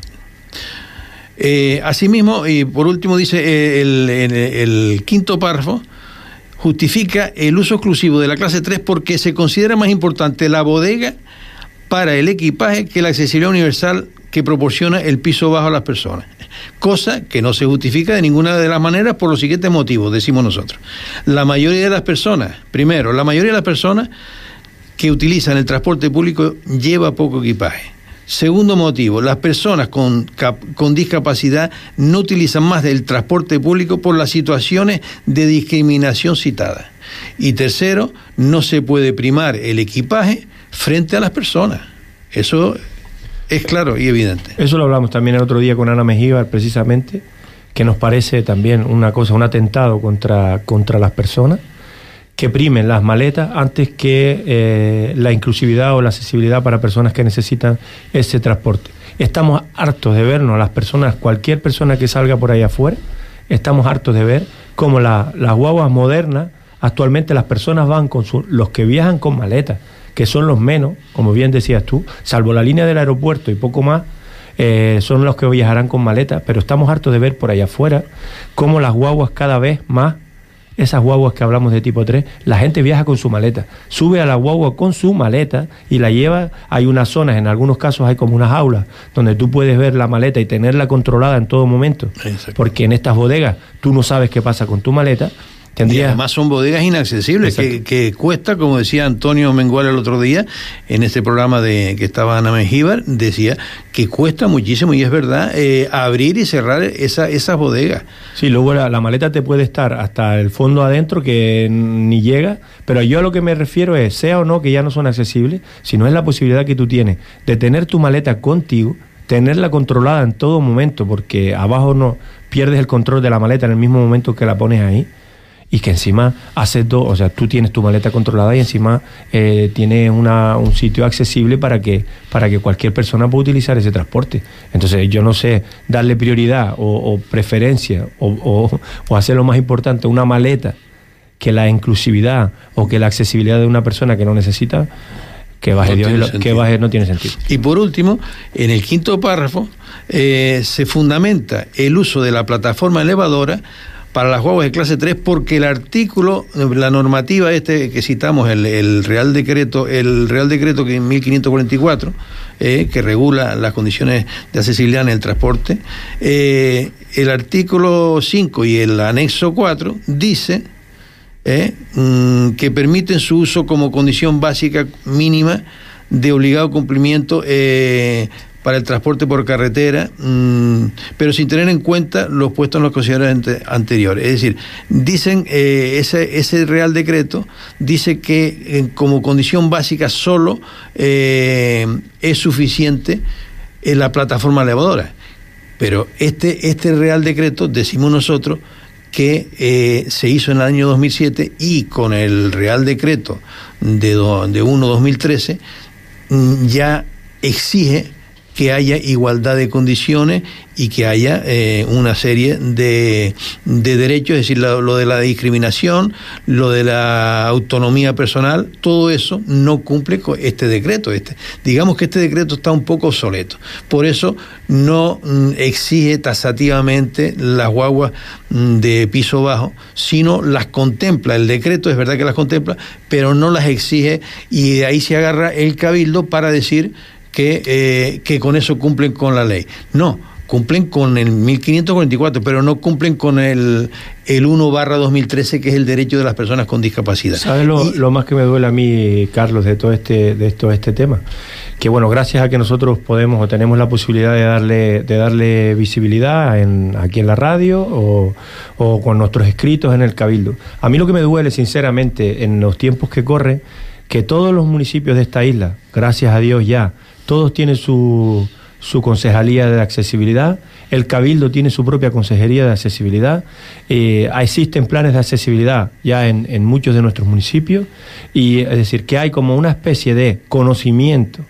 Eh, asimismo, y por último dice eh, el, el, el quinto párrafo, justifica el uso exclusivo de la clase tres porque se considera más importante la bodega para el equipaje que la accesibilidad universal que proporciona el piso bajo a las personas, cosa que no se justifica de ninguna de las maneras por los siguientes motivos, decimos nosotros. La mayoría de las personas, primero, la mayoría de las personas que utilizan el transporte público lleva poco equipaje. Segundo motivo, las personas con, con discapacidad no utilizan más del transporte público por las situaciones de discriminación citadas. Y tercero, no se puede primar el equipaje frente a las personas. Eso es claro y evidente. Eso lo hablamos también el otro día con Ana Mengíbar, precisamente, que nos parece también una cosa, un atentado contra, contra las personas, que primen las maletas antes que eh, la inclusividad o la accesibilidad para personas que necesitan ese transporte. Estamos hartos de vernos, las personas, cualquier persona que salga por ahí afuera, estamos hartos de ver cómo la, las guaguas modernas, actualmente las personas van con su, los que viajan con maletas, que son los menos, como bien decías tú, salvo la línea del aeropuerto y poco más, eh, son los que viajarán con maletas, pero estamos hartos de ver por ahí afuera cómo las guaguas cada vez más, esas guaguas que hablamos de tipo tres, la gente viaja con su maleta, sube a la guagua con su maleta y la lleva. Hay unas zonas, en algunos casos hay como unas aulas donde tú puedes ver la maleta y tenerla controlada en todo momento. Exacto. Porque en estas bodegas tú no sabes qué pasa con tu maleta. Tendría... Y además son bodegas inaccesibles, que, que cuesta, como decía Antonio Mengual el otro día, en este programa de que estaba Ana Mengíbar, decía que cuesta muchísimo, y es verdad, eh, abrir y cerrar esa, esas bodegas. Sí, luego la, la maleta te puede estar hasta el fondo adentro, que ni llega, pero yo a lo que me refiero es, sea o no que ya no son accesibles, sino es la posibilidad que tú tienes de tener tu maleta contigo, tenerla controlada en todo momento, porque abajo no pierdes el control de la maleta en el mismo momento que la pones ahí. Y que encima haces dos, o sea, tú tienes tu maleta controlada y encima eh, tienes una, un sitio accesible para que, para que cualquier persona pueda utilizar ese transporte. Entonces yo no sé, darle prioridad o, o preferencia o, o, o hacer lo más importante, una maleta, que la inclusividad o que la accesibilidad de una persona que no necesita, que baje no Dios, que baje no tiene sentido. Y por último, en el quinto párrafo, eh, se fundamenta el uso de la plataforma elevadora para las guaguas de clase tres, porque el artículo, la normativa este que citamos, el, el Real Decreto, el Real Decreto que en mil quinientos cuarenta y cuatro, eh, que regula las condiciones de accesibilidad en el transporte, eh, el artículo cinco y el anexo cuatro dice eh, mm, que permiten su uso como condición básica mínima de obligado cumplimiento eh, para el transporte por carretera, mmm, pero sin tener en cuenta los puestos en los consideradores anteriores. Es decir, dicen, eh, ese, ese Real Decreto dice que eh, como condición básica solo eh, es suficiente en la plataforma elevadora. Pero este, este Real Decreto, decimos nosotros, que eh, se hizo en el año dos mil siete, y con el Real Decreto de, do, de uno de dos mil trece mmm, ya exige que haya igualdad de condiciones y que haya eh, una serie de, de derechos, es decir, lo, lo de la discriminación, lo de la autonomía personal, todo eso no cumple con este decreto. Este, digamos que este decreto está un poco obsoleto. Por eso no mm, exige taxativamente las guaguas mm, de piso bajo, sino las contempla. El decreto es verdad que las contempla, pero no las exige, y de ahí se agarra el Cabildo para decir que, eh, que con eso cumplen con la ley. No, cumplen con el mil quinientos cuarenta y cuatro, pero no cumplen con el, el uno barra dos mil trece, que es el derecho de las personas con discapacidad. ¿Sabes lo, y, lo más que me duele a mí, Carlos, de todo este, de todo este tema? Que bueno, gracias a que nosotros podemos o tenemos la posibilidad de darle, de darle visibilidad en, aquí en la radio o, o con nuestros escritos en el Cabildo. A mí lo que me duele, sinceramente, en los tiempos que corren, que todos los municipios de esta isla, gracias a Dios ya, todos tienen su, su concejalía de accesibilidad, el Cabildo tiene su propia consejería de accesibilidad, eh, existen planes de accesibilidad ya en, en muchos de nuestros municipios, y es decir, que hay como una especie de conocimiento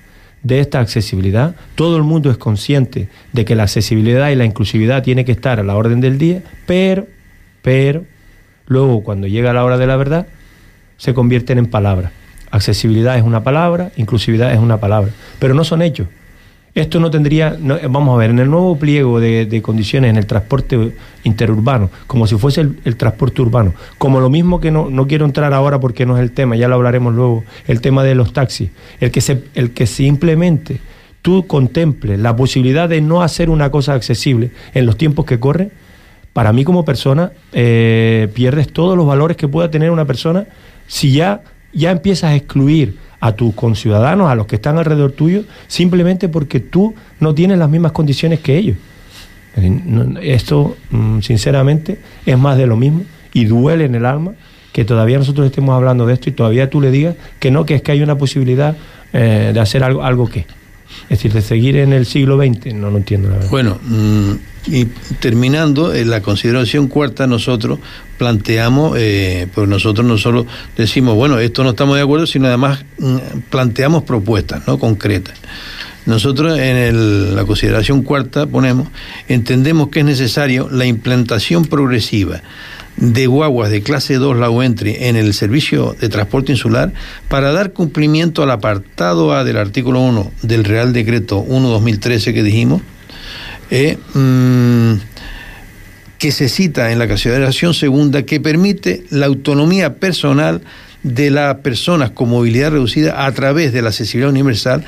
de esta accesibilidad. Todo el mundo es consciente de que la accesibilidad y la inclusividad tiene que estar a la orden del día, pero, pero, luego cuando llega la hora de la verdad, se convierten en palabras. Accesibilidad es una palabra, inclusividad es una palabra, pero no son hechos. Esto no tendría, no, vamos a ver, en el nuevo pliego de, de condiciones en el transporte interurbano, como si fuese el, el transporte urbano, como lo mismo que no, no quiero entrar ahora porque no es el tema, ya lo hablaremos luego, el tema de los taxis, el que se, el que simplemente tú contemples la posibilidad de no hacer una cosa accesible en los tiempos que corren, para mí como persona eh, pierdes todos los valores que pueda tener una persona si ya, ya empiezas a excluir a tus conciudadanos, a los que están alrededor tuyo, simplemente porque tú no tienes las mismas condiciones que ellos. Esto, sinceramente, es más de lo mismo y duele en el alma que todavía nosotros estemos hablando de esto y todavía tú le digas que no, que es que hay una posibilidad eh, de hacer algo, algo que. Es decir, de seguir en el siglo veinte, no lo entiendo la verdad. Bueno, mmm, y terminando, en la consideración cuarta nosotros planteamos, eh, pues nosotros no solo decimos, bueno, esto no estamos de acuerdo, sino además mmm, planteamos propuestas, ¿no?, concretas. Nosotros en el, la consideración cuarta ponemos, entendemos que es necesario la implantación progresiva de guaguas de clase dos Low Entry en el servicio de transporte insular para dar cumplimiento al apartado A del artículo uno del Real Decreto uno barra dos mil trece que dijimos, eh, mmm, que se cita en la consideración segunda, que permite la autonomía personal de las personas con movilidad reducida a través de la accesibilidad universal,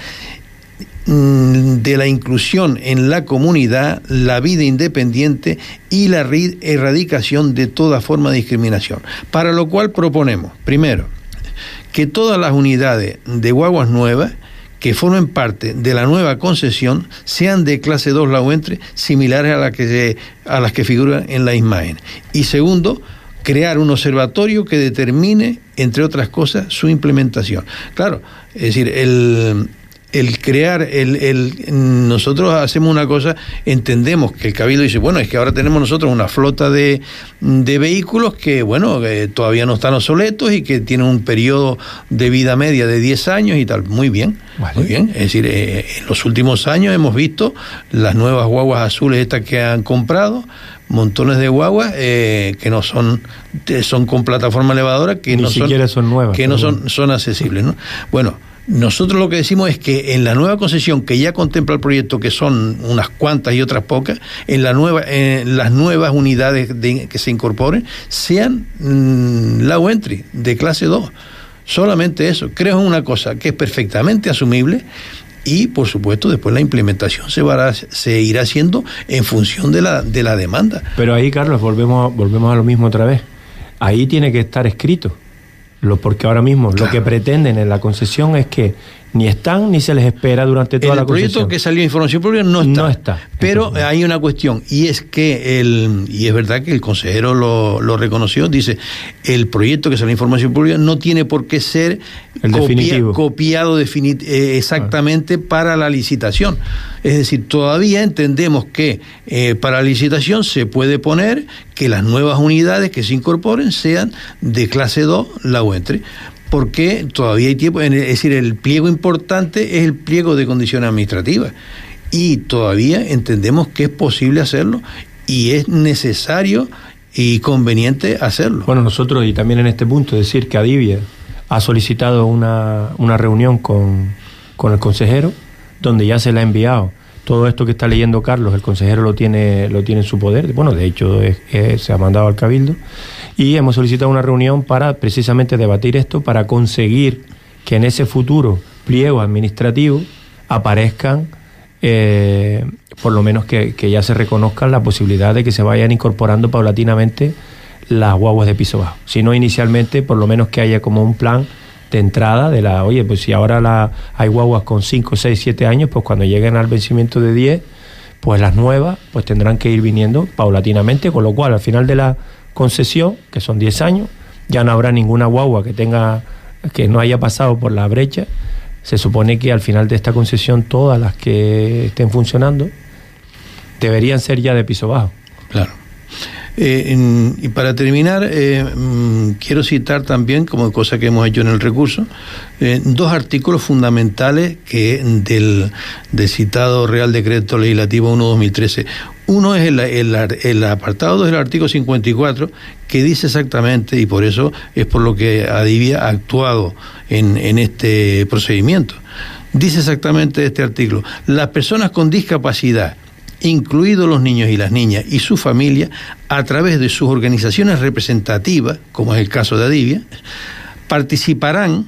de la inclusión en la comunidad, la vida independiente y la erradicación de toda forma de discriminación. Para lo cual proponemos, primero, que todas las unidades de guaguas nuevas que formen parte de la nueva concesión sean de clase dos Low Entry, similares a, la que se, a las que figuran en la imagen. Y segundo, crear un observatorio que determine, entre otras cosas, su implementación. Claro, es decir, el... el crear, el, el nosotros hacemos una cosa, entendemos que el Cabildo dice, bueno, es que ahora tenemos nosotros una flota de, de vehículos que, bueno, que todavía no están obsoletos y que tienen un periodo de vida media de diez años y tal. Muy bien, vale. Muy bien. Es decir, eh, en los últimos años hemos visto las nuevas guaguas azules estas que han comprado, montones de guaguas eh, que no son son con plataforma elevadora, que Ni no siquiera son, son nuevas, que no son, son accesibles, ¿no? Bueno, nosotros lo que decimos es que en la nueva concesión que ya contempla el proyecto, que son unas cuantas y otras pocas, en la nueva, en las nuevas unidades de, que se incorporen sean mmm, Low Entry de clase dos. Solamente eso. Creo una cosa que es perfectamente asumible y, por supuesto, después la implementación se, va a, se irá haciendo en función de la, de la demanda. Pero ahí, Carlos, volvemos, volvemos a lo mismo otra vez. Ahí tiene que estar escrito. Lo, porque ahora mismo claro. Lo que pretenden en la concesión es que ni están ni se les espera durante toda el la concesión. El proyecto que salió de información pública no está. No está. Pero Entonces, hay una cuestión, y es que el y es verdad que el consejero lo, lo reconoció, dice, el proyecto que salió de información pública no tiene por qué ser el copia, definitivo. copiado definit, eh, exactamente ah. para la licitación. Es decir, todavía entendemos que eh, para la licitación se puede poner que las nuevas unidades que se incorporen sean de clase dos Low Entry, porque todavía hay tiempo, es decir, el pliego importante es el pliego de condiciones administrativas y todavía entendemos que es posible hacerlo y es necesario y conveniente hacerlo. Bueno, nosotros, y también en este punto, decir que Adivia ha solicitado una, una reunión con, con el consejero, donde ya se le ha enviado todo esto que está leyendo Carlos, el consejero lo tiene, lo tiene en su poder, bueno, de hecho es, es, se ha mandado al Cabildo, y hemos solicitado una reunión para precisamente debatir esto, para conseguir que en ese futuro pliego administrativo aparezcan, eh, por lo menos que, que ya se reconozcan la posibilidad de que se vayan incorporando paulatinamente las guaguas de piso bajo. Si no inicialmente, por lo menos que haya como un plan de entrada de la, oye, pues si ahora la, hay guaguas con cinco, seis, siete años, pues cuando lleguen al vencimiento de diez, pues las nuevas pues tendrán que ir viniendo paulatinamente, con lo cual al final de la concesión, que son diez años, ya no habrá ninguna guagua que tenga, que no haya pasado por la brecha. Se supone que al final de esta concesión todas las que estén funcionando deberían ser ya de piso bajo. Claro. Eh, en, y para terminar, eh, mm, quiero citar también, como cosa que hemos hecho en el recurso, eh, dos artículos fundamentales que del, del citado Real Decreto Legislativo uno dos mil trece. Uno es el, el, el apartado dos del artículo cincuenta y cuatro, que dice exactamente, y por eso es por lo que Adivia ha actuado en, en este procedimiento. Dice exactamente este artículo: las personas con discapacidad, incluidos los niños y las niñas y su familia, a través de sus organizaciones representativas, como es el caso de Adivia, participarán,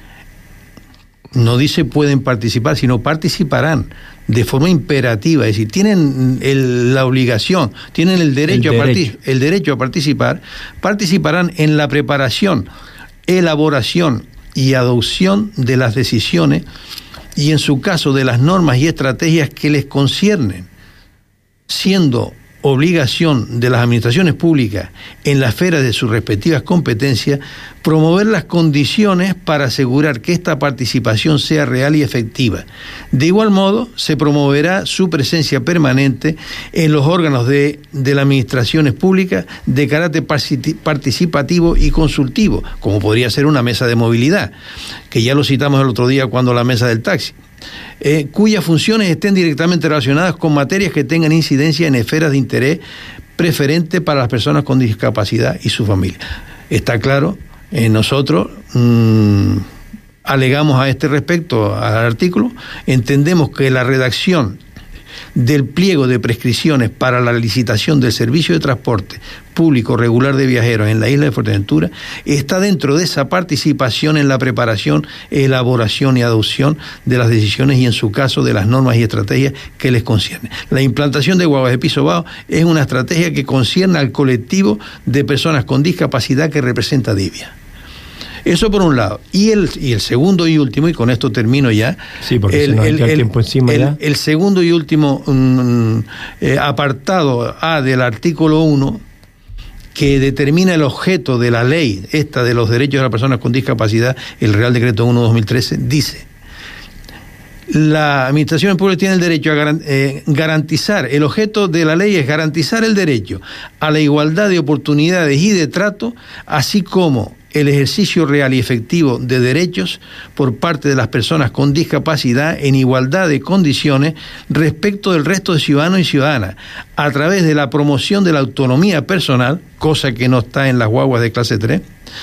no dice pueden participar, sino participarán de forma imperativa, es decir, tienen el, la obligación, tienen el derecho, el, a derecho. el derecho a participar, participarán en la preparación, elaboración y adopción de las decisiones y, en su caso, de las normas y estrategias que les conciernen, siendo obligación de las administraciones públicas en la esfera de sus respectivas competencias promover las condiciones para asegurar que esta participación sea real y efectiva. De igual modo, se promoverá su presencia permanente en los órganos de, de las administraciones públicas de carácter participativo y consultivo, como podría ser una mesa de movilidad, que ya lo citamos el otro día cuando la mesa del taxi. Eh, cuyas funciones estén directamente relacionadas con materias que tengan incidencia en esferas de interés preferente para las personas con discapacidad y su familia. Está claro, eh, nosotros mmm, alegamos a este respecto al artículo, entendemos que la redacción del pliego de prescripciones para la licitación del servicio de transporte público regular de viajeros en la isla de Fuerteventura está dentro de esa participación en la preparación, elaboración y adopción de las decisiones y, en su caso, de las normas y estrategias que les conciernen. La implantación de guaguas de piso bajo es una estrategia que concierne al colectivo de personas con discapacidad que representa Adivia. Eso por un lado. Y el, y el segundo y último, y con esto termino ya. Sí, porque el, se nos el, echa el, el tiempo encima el, ya. El segundo y último um, eh, apartado A del artículo uno, que determina el objeto de la ley esta de los derechos de las personas con discapacidad, el Real Decreto uno dos mil trece, dice: la administración pública tiene el derecho a garantizar, el objeto de la ley es garantizar el derecho a la igualdad de oportunidades y de trato, así como el ejercicio real y efectivo de derechos por parte de las personas con discapacidad en igualdad de condiciones respecto del resto de ciudadanos y ciudadanas, a través de la promoción de la autonomía personal, cosa que no está en las guaguas de clase tres,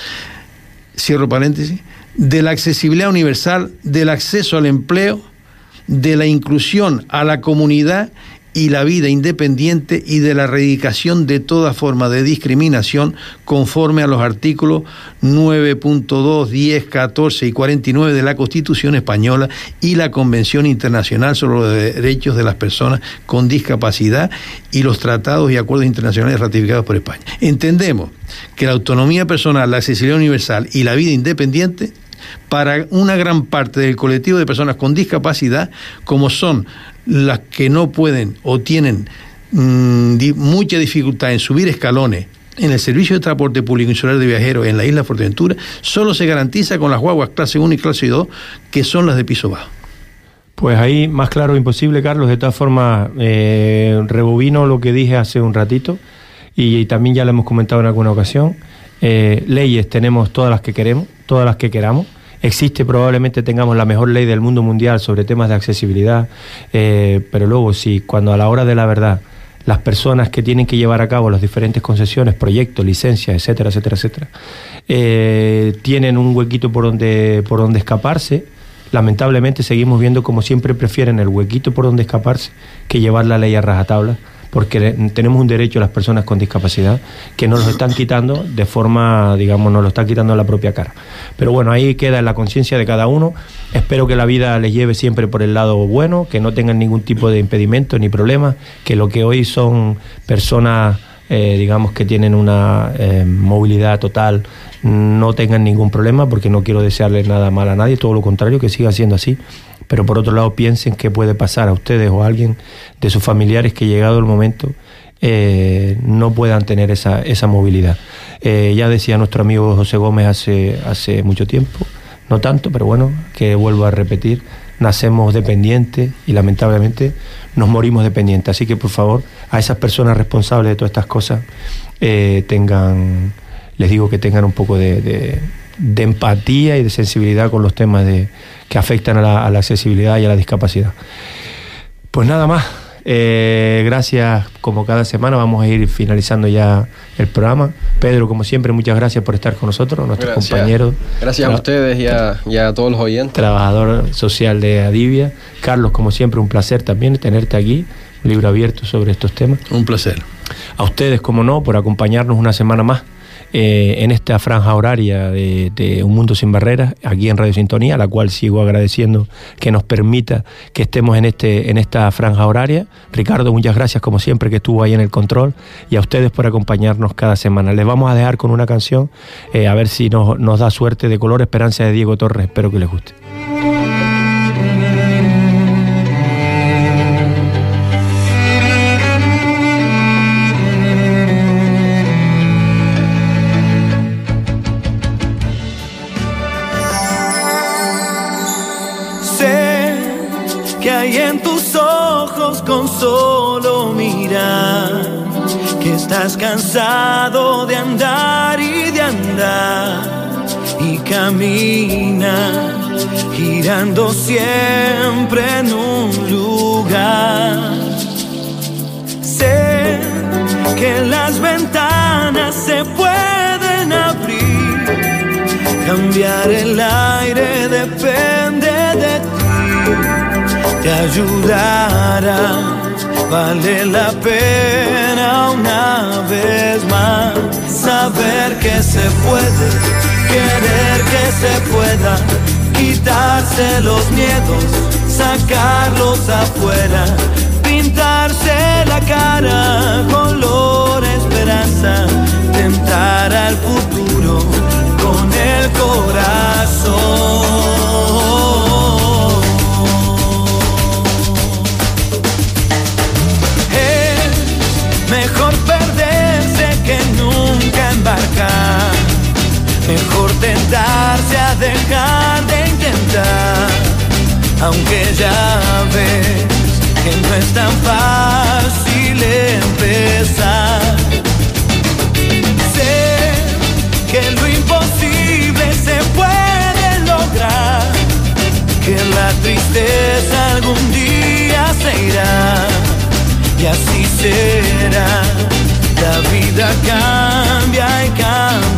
cierro paréntesis, de la accesibilidad universal, del acceso al empleo, de la inclusión a la comunidad y la vida independiente y de la erradicación de toda forma de discriminación conforme a los artículos nueve punto dos, diez, catorce y cuarenta y nueve de la Constitución Española y la Convención Internacional sobre los Derechos de las Personas con Discapacidad y los tratados y acuerdos internacionales ratificados por España. Entendemos que la autonomía personal, la accesibilidad universal y la vida independiente para una gran parte del colectivo de personas con discapacidad, como son las que no pueden o tienen mmm, di, mucha dificultad en subir escalones en el servicio de transporte público insular de viajeros en la isla de Fuerteventura, solo se garantiza con las guaguas clase uno y clase dos, que son las de piso bajo. Pues ahí más claro imposible, Carlos. De todas formas, eh, rebobino lo que dije hace un ratito y, y también ya lo hemos comentado en alguna ocasión. Eh, leyes tenemos todas las que queremos, todas las que queramos. Existe, probablemente tengamos la mejor ley del mundo mundial sobre temas de accesibilidad, eh, pero luego si cuando a la hora de la verdad las personas que tienen que llevar a cabo las diferentes concesiones, proyectos, licencias, etcétera, etcétera, etcétera, eh, tienen un huequito por donde, por donde escaparse, lamentablemente seguimos viendo como siempre prefieren el huequito por donde escaparse que llevar la ley a rajatabla, porque tenemos un derecho a las personas con discapacidad que nos lo están quitando de forma, digamos, nos lo están quitando a la propia cara. Pero bueno, ahí queda en la conciencia de cada uno. Espero que la vida les lleve siempre por el lado bueno, que no tengan ningún tipo de impedimento ni problema, que lo que hoy son personas, eh, digamos, que tienen una eh, movilidad total, no tengan ningún problema, porque no quiero desearles nada mal a nadie, todo lo contrario, que siga siendo así. Pero por otro lado piensen qué puede pasar a ustedes o a alguien de sus familiares que, llegado el momento, eh, no puedan tener esa, esa movilidad. Eh, ya decía nuestro amigo José Gómez hace, hace mucho tiempo, no tanto, pero bueno, que vuelvo a repetir, nacemos dependientes y lamentablemente nos morimos dependientes. Así que, por favor, a esas personas responsables de todas estas cosas, eh, tengan, les digo que tengan un poco de, de, de empatía y de sensibilidad con los temas de, que afectan a la, a la accesibilidad y a la discapacidad. Pues nada más. Eh, gracias, como cada semana vamos a ir finalizando ya el programa. Pedro, como siempre, muchas gracias por estar con nosotros, nuestros gracias. compañeros. Gracias a ustedes y a, y a todos los oyentes. Trabajador social de Adivia. Carlos, como siempre, un placer también tenerte aquí, un libro abierto sobre estos temas. Un placer. A ustedes, como no, por acompañarnos una semana más eh, en esta franja horaria de, de Un Mundo Sin Barreras, aquí en Radio Sintonía, a la cual sigo agradeciendo que nos permita que estemos en, este, en esta franja horaria. Ricardo, muchas gracias como siempre que estuvo ahí en el control, y a ustedes por acompañarnos cada semana. Les vamos a dejar con una canción, eh, a ver si nos, nos da suerte, de Color Esperanza de Diego Torres. Espero que les guste. Que hay en tus ojos con solo mirar, que estás cansado de andar y de andar, y camina girando siempre en un lugar. Sé que las ventanas se pueden abrir, cambiar el aire depende de ti. Te ayudará, vale la pena una vez más saber que se puede, querer que se pueda, quitarse los miedos, sacarlos afuera, pintarse la cara color esperanza, tentar al futuro con el corazón. Mejor perderse que nunca embarcar, mejor tentarse a dejar de intentar, aunque ya ves que no es tan fácil empezar. Sé que lo imposible se puede lograr, que la tristeza algún día se irá. Y así será, la vida cambia y cambia.